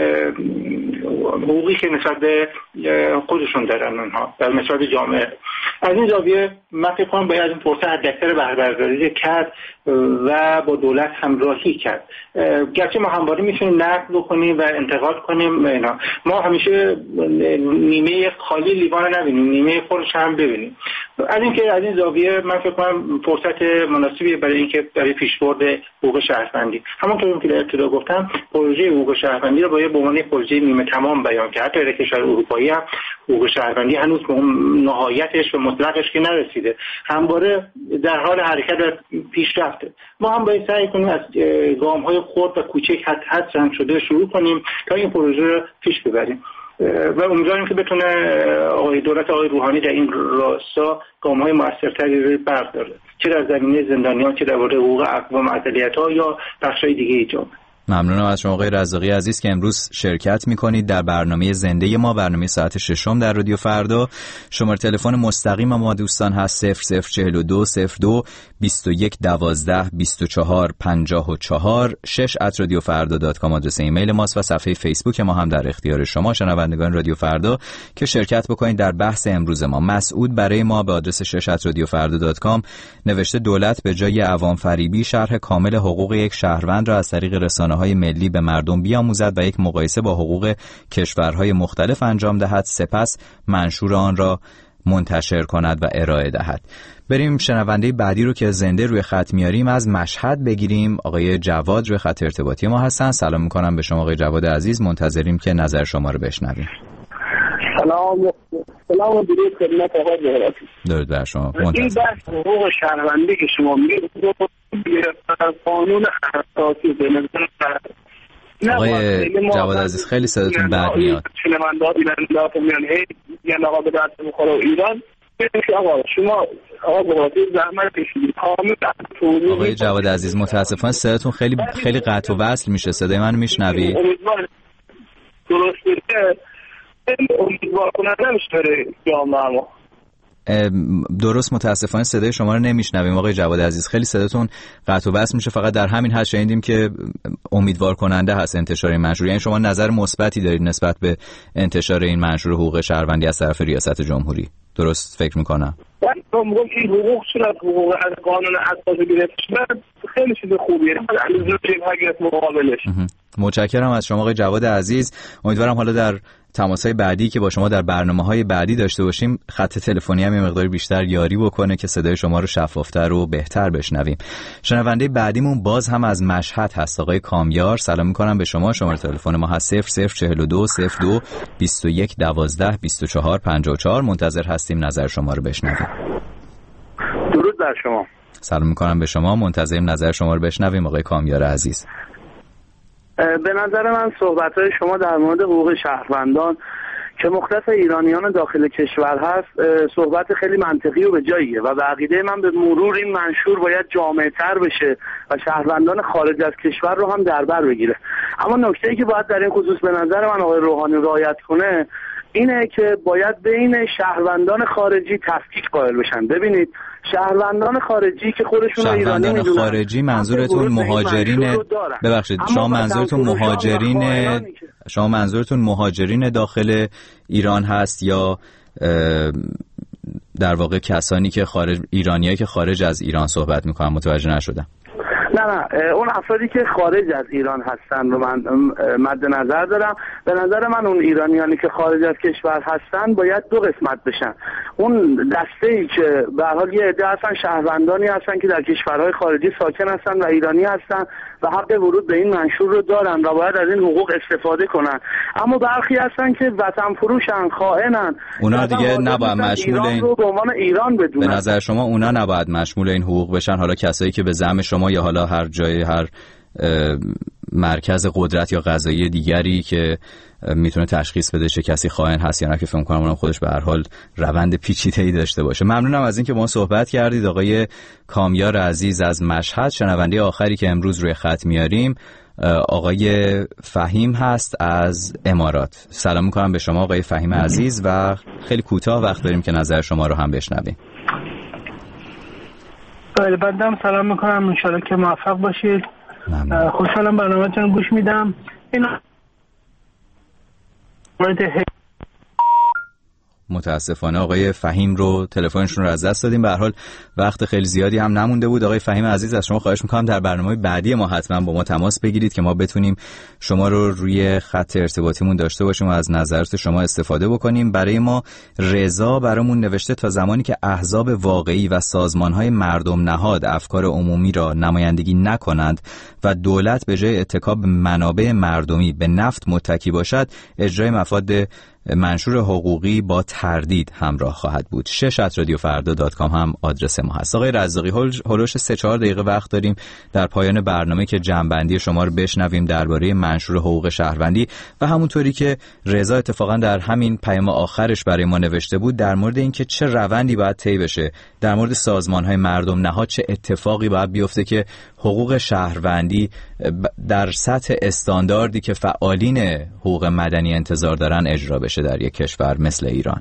حقوقی که نسبت به خودشون دارن اونها در نسبت جامعه. از این زاویه من فکر کنم باید از این فرصت حداکثر بهره برداری کرد و با دولت همراهی کرد. گرچه ما همواره میتونیم نقد بکنیم و انتقاد کنیم اینا، ما همیشه نیمه خالی لیوان نبینیم، نیمه پرش هم ببینیم. از اینکه از این زاویه من فکر کنم فرصت مناسبی برای اینکه برای پیشبرد حقوق شهروندی، همونطور که در ابتدا گفتم، پروژه حقوق شهروندی رو باید به عنوان پروژه نیمه تمام بیان کرد. حتی در کشور اروپایی هم حقوق شهروندی هنوز به اون نهایتش و مطلقش که نرسیده، همواره در حال حرکت و پیشرفته. ما هم باید سعی کنیم از گام‌های خرد و کوچک حد حد هم شده شروع کنیم تا این پروژه رو پیش ببریم و امیدواریم که بتونه آقای دولت آقای روحانی در این راستا گام‌های موثرتری رو برداره، چه در زمینه زندانیان، چه در مورد حقوق اقوام اقلیت‌ها یا بخش‌های دیگه جامعه. ممنونم از شما آقای رزاقی عزیز که امروز شرکت میکنید در برنامه زنده ما، برنامه ساعت ششم در رادیو فردا. شماره تلفن مستقیم ما دوستان هست صفر صفر چهل و دو صفر دو بیست و یک دوازده بیست و چهار پنجاه و چهار شش ات رادیو فردا دات کام آدرس ایمیل ماست و صفحه فیسبوک ما هم در اختیار شما شنوندگان رادیو فردا که شرکت بکنید در بحث امروز ما. مسعود برای ما به آدرس شش ات رادیو فردا دات کام نوشته دولت به جای عوام فریبی شرح کامل حقوق یک شهروند را از طریق رسانه های ملی به مردم بیاموزد و یک مقایسه با حقوق کشورهای مختلف انجام دهد، سپس منشور آن را منتشر کند و ارائه دهد. بریم شنونده بعدی رو که زنده روی خط میاریم از مشهد بگیریم. آقای جواد روی خط ارتباطی ما هستن. سلام میکنم به شما آقای جواد عزیز، منتظریم که نظر شما رو بشنویم. سلام سلام و درود خدمت آقای زهراتی. درود بر شما. این بحث حقوق شهروندی که شما میگید قانون اساسی به نظر آقای جواد عزیز خیلی صداتون بد میاد. شنونده‌ها ایران میان هی میگن آقا به دست میخوره ایران. آقا شما آقا باباتی زحمت کشیدید کامل. آقای جواد عزیز متاسفانه صداتون خیلی خیلی قطع و وصل میشه. صدای منو میشنوی؟ درسته. امیدوار کننده میشه جامعه ما. درست متاسفانه صدای شما رو نمیشنویم آقای جواد عزیز، خیلی صداتون قطع و وصل میشه. فقط در همین حد شنیدیم که امیدوار کننده هست انتشار این منشور. یعنی شما نظر مثبتی دارید نسبت به انتشار این منشور حقوق شهروندی از طرف ریاست جمهوری، درست فکر میکنم؟ من میگم این حقوق صورت حقوق از قانون اساسی گرفته شده خیلی چیز خوبیه، علیرضا حقیقت مقابلش. متشکرم از شما آقای جواد عزیز. امیدوارم حالا در تماس‌های بعدی که با شما در برنامه‌های بعدی داشته باشیم خط تلفنی هم یه مقدار بیشتر یاری بکنه که صدای شما رو شفافتر و بهتر بشنویم. شنونده بعدیمون باز هم از مشهد هست آقای کامیار. سلام می‌کنم به شما. شماره تلفن ما هست صفر صفر چهل و دو صفر دو بیست و یک دوازده بیست و چهار پنجاه و چهار. منتظر هستیم نظر شما رو بشنویم. درود بر شما. سلام می‌کنم به شما. منتظریم نظر شما رو بشنویم آقای کامیار عزیز. به نظر من صحبت‌های شما در مورد حقوق شهروندان که مختص ایرانیان داخل کشور هست صحبت خیلی منطقی و به جاییه و به عقیده من به مرور این منشور باید جامع‌تر بشه و شهروندان خارج از کشور رو هم در بر بگیره. اما نکته‌ای که باید در این خصوص به نظر من آقای روحانی رعایت کنه اینه که باید بین شهروندان خارجی تفکیک قائل بشن. ببینید شهروندان خارجی که خودشون ایرانی میدونن، خارجی منظورتون مهاجرین، ببخشید شما منظورتون مهاجرین شما منظورتون مهاجرین داخل ایران هست یا در واقع کسانی که خارج ایرانیایی که خارج از ایران صحبت میکنن؟ متوجه نشدم. نه نه اون افرادی که خارج از ایران هستن رو من مد نظر دارم. به نظر من اون ایرانیانی که خارج از کشور هستن باید دو قسمت بشن. اون دسته‌ای که به هر حال یه عده هستن شهروندانی هستن که در کشورهای خارجی ساکن هستن و ایرانی هستن و حق ورود به این منشور رو دارن و باید از این حقوق استفاده کنن. اما برخی هستن که وطن فروشن، خائنن، اونا دیگه نباید مشمول این رو به عنوان ایران بدونن. به نظر شما اونا نباید مشمول این حقوق بشن؟ حالا کسایی که به زعم شما یا حالا هر جای هر مرکز قدرت یا قضایی دیگری که میتونه تشخیص بده چه کسی خائن هست یا نه، که فکر کنم اونم خودش به هر حال روند پیچیده‌ای داشته باشه. ممنونم از اینکه با ما صحبت کردید آقای کامیار عزیز از مشهد. شنونده آخری که امروز روی خط میاریم آقای فهیم هست از امارات. سلام میکنم به شما آقای فهیم عزیز و خیلی کوتاه وقت داریم که نظر شما رو هم بشنویم. بله بندم سلام میکنم، انشالله که موفق باشید. خوشحالم برنامه‌تون گوش میدم. این متاسفانه آقای فهیم رو تلفنشون رو از دست دادیم. به هر حال وقت خیلی زیادی هم نمونده بود. آقای فهیم عزیز از شما خواهش میکنم در برنامه بعدی ما حتما با ما تماس بگیرید که ما بتونیم شما رو روی خط ارتباطیمون داشته باشیم و از نظرات شما استفاده بکنیم. برای ما رضا برامون نوشته تا زمانی که احزاب واقعی و سازمان‌های مردم نهاد افکار عمومی را نمایندگی نکنند و دولت به جای اتکا به منابع مردمی به نفت متکی باشد، اجرای مفاد منشور حقوقی با تردید همراه خواهد بود. شش ات رادیو فردا دات کام هم آدرس ما هست. آقای رزاقی، هولوش سه چهار دقیقه وقت داریم در پایان برنامه که جمع‌بندی شما رو بشنویم درباره منشور حقوق شهروندی و همونطوری که رضا اتفاقا در همین پیام آخرش برای ما نوشته بود در مورد اینکه چه روندی باید طی بشه، در مورد سازمان‌های مردم نهاد چه اتفاقی باید بیفته که حقوق شهروندی در سطح استانداردی که فعالین حقوق مدنی انتظار دارن اجرا بشه در یک کشور مثل ایران.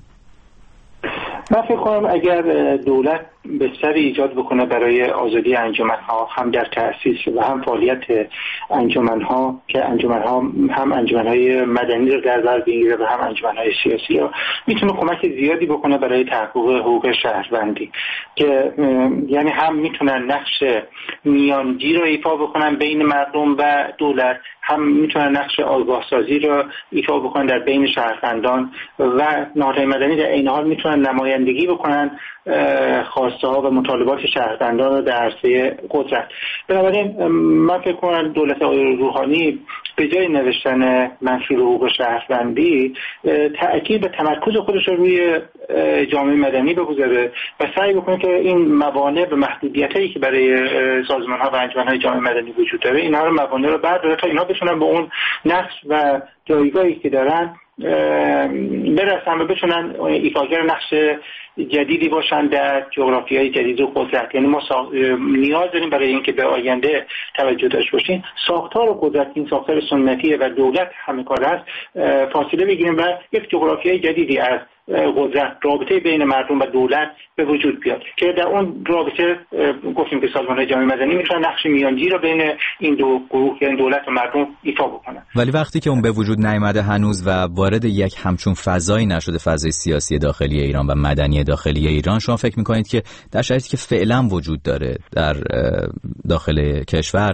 من فکر کنم اگر دولت بستری ایجاد بکنه برای آزادی انجمن‌ها، هم در تأسیس و هم فعالیت انجمن‌ها که انجمن‌ها هم انجمن‌های مدنی رو در بر بگیره و هم انجمن‌های سیاسی رو، میتونه کمک زیادی بکنه برای تحقق حقوق شهروندی که یعنی هم میتونن نقش میانجی رو ایفا بکنن بین مردم و دولت، هم میتونن نقش آگاه سازی رو ایفا بکنن در بین شهروندان و نهادهای مدنی در این حال میتونن نمایندگی بکنن خواسته ها و مطالبات شهروندان رو در عرصه قدرت. بنابراین من فکر کنم دولت آقای روحانی به جای نوشتن منشور حقوق شهروندی تأکید به تمرکز خودش رو روی جامعه مدنی بگذاره و سعی بکنه که این موانع و محدودیتایی که برای سازمان‌ها و انجمن‌های جامعه مدنی وجود داره اینها رو موانع رو برداره تا اینها بتونن به اون نقش و جایگاهی که دارن برسن و بتونن ایفاگر نقش جدیدی باشن در جغرافیای جدید و قدرت. یعنی ما سا... نیاز داریم برای اینکه به آینده توجه داشته باشیم ساختار قدرت، این ساختار سنتیه و دولت همه کار است، فاصله بگیریم و یک جغرافیای جدیدی از قدرت، رابطه بین مردم و دولت به وجود بیاد که در اون رابطه گفتیم که سازمان‌های جامعه مدنی میتونن نقش میانجی رو بین این دو گروه یعنی دولت و مردم ایفا بکنن. ولی وقتی که اون به وجود نیامده هنوز و وارد یک همچون فضایی نشده، فضای سیاسی داخلی ایران و مدنی داخلی ایران، شما فکر میکنید که در شرایطی که فعلا وجود داره در داخل کشور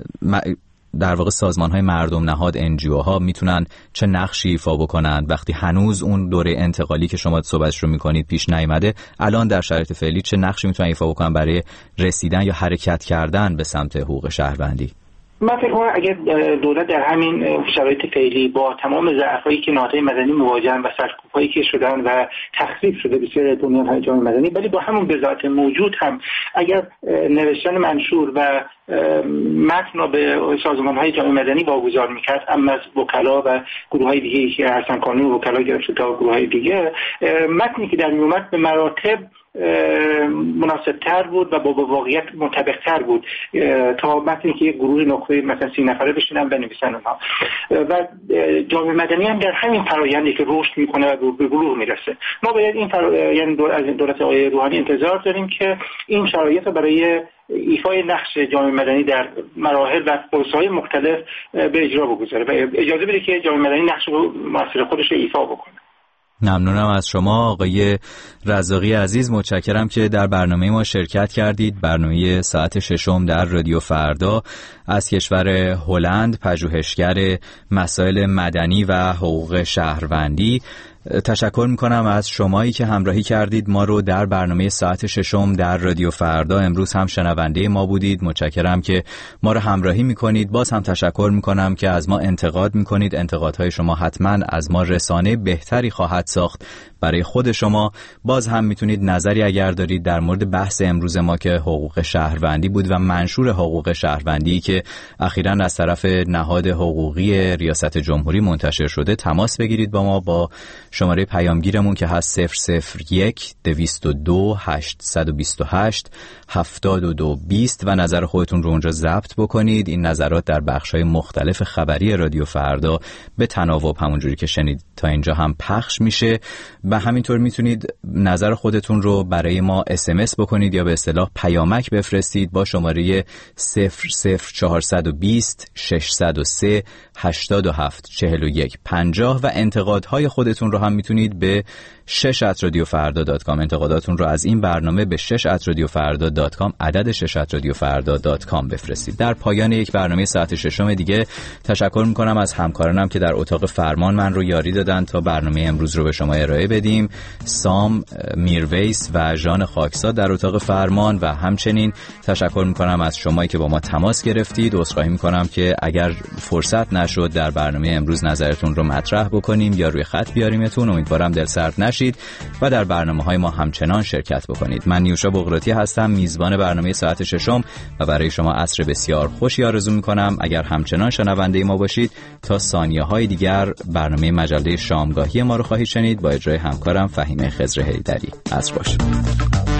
در واقع سازمان‌های مردم نهاد ان جی او ها میتونن چه نقشی ایفا بکنن وقتی هنوز اون دوره انتقالی که شما صحبتش رو میکنید پیش نیامده؟ الان در شرایط فعلی چه نقشی میتونن ایفا بکنن برای رسیدن یا حرکت کردن به سمت حقوق شهروندی؟ من فکر کنم اگر دولت در همین شرایط فعلی با تمام ضعفایی که نهادهای مدنی مواجهن و سرکوب‌هایی که شدن و تخریب شده بسیار بنیان‌های جامعه مدنی، ولی با همون بضاعت موجود هم اگر نوشتن منشور و متن را به سازمان‌های جامعه مدنی واگذار می‌کرد، اما از وکلا و گروه‌های دیگه که حسن کانون وکلا گرفته تا گروه‌های دیگه، متنی که در میومد به مراتب مناسب‌تر بود و با واقعیت منطبق‌تر بود تا متنی که یک گروه نخبه مثلا سی نفره بشینن بنویسن اونها. و جامعه مدنی هم در همین فرآیندی که رشد میکنه و به بلوغ میرسه. ما باید این فرآیند از دولت آقای روحانی انتظار داریم که این شرایط رو برای ایفای نقش جامعه مدنی در مراحل و پروسه‌های مختلف به اجرا بگذاره و اجازه بده که جامعه مدنی نقش مؤثر خودش رو ایفا بکنه. ممنونم از شما آقای رزاقی عزیز، متشکرم که در برنامه ما شرکت کردید. برنامه ساعت ششم در رادیو فردا از کشور هلند، پژوهشگر مسائل مدنی و حقوق شهروندی. تشکر میکنم از شمایی که همراهی کردید ما رو در برنامه ساعت ششم در رادیو فردا. امروز هم شنونده ما بودید. متشکرم که ما رو همراهی میکنید. باز هم تشکر میکنم که از ما انتقاد میکنید. انتقادهای شما حتما از ما رسانه بهتری خواهد ساخت برای خود شما. باز هم میتونید نظری اگر دارید در مورد بحث امروز ما که حقوق شهروندی بود و منشور حقوق شهروندی که اخیراً از طرف نهاد حقوقی ریاست جمهوری منتشر شده تماس بگیرید با ما با شماره پیامگیرمون که هست صفر صفر یک دویست و دو هشتصد و بیست و هشت هفتاد و دو بیست و نظر خودتون رو اونجا ضبط بکنید. این نظرات در بخش‌های مختلف خبری رادیو فردا به تناوب همونجوری که شنید تا اینجا هم پخش میشه و همینطور میتونید نظر خودتون رو برای ما اس ام اس بکنید یا به اصطلاح پیامک بفرستید با شماره صفر صفر چهارصد و بیست ششصد و سه هشتاد و هفت چهل و یک پنجاه و انتقادهای خودتون رو هم میتونید به شش ات رادیو فردا دات کام انتقاداتون رو از این برنامه به شش ات رادیو فردا دات کام عدد شش ات رادیو فردا دات کام بفرستید. در پایان یک برنامه ساعت ششم دیگه تشکر میکنم از همکارانم که در اتاق فرمان من رو یاری دادن تا برنامه امروز رو به شما ارائه بدیم. سام میرویس و ژان خاکساد در اتاق فرمان و همچنین تشکر میکنم از شمایی که با ما تماس گرفتید. عذرخواهی میکنم که اگر فرصت نشد در برنامه امروز نظرتون رو مطرح بکنیم یا روی خط بیاریمتون. امیدوارم دل سرد نشید و در برنامه‌های ما همچنان شرکت بکنید. من نیوشا بغراتی هستم، میزبان برنامه ساعت ششم و برای شما عصر بسیار خوشی آرزو میکنم. اگر همچنان شنونده ما باشید تا ثانیه‌های دیگر برنامه مجله شامگاهی ما رو خواهید شنید با اجرای همکارم فهیمه خضر حیدری. عصر باشید.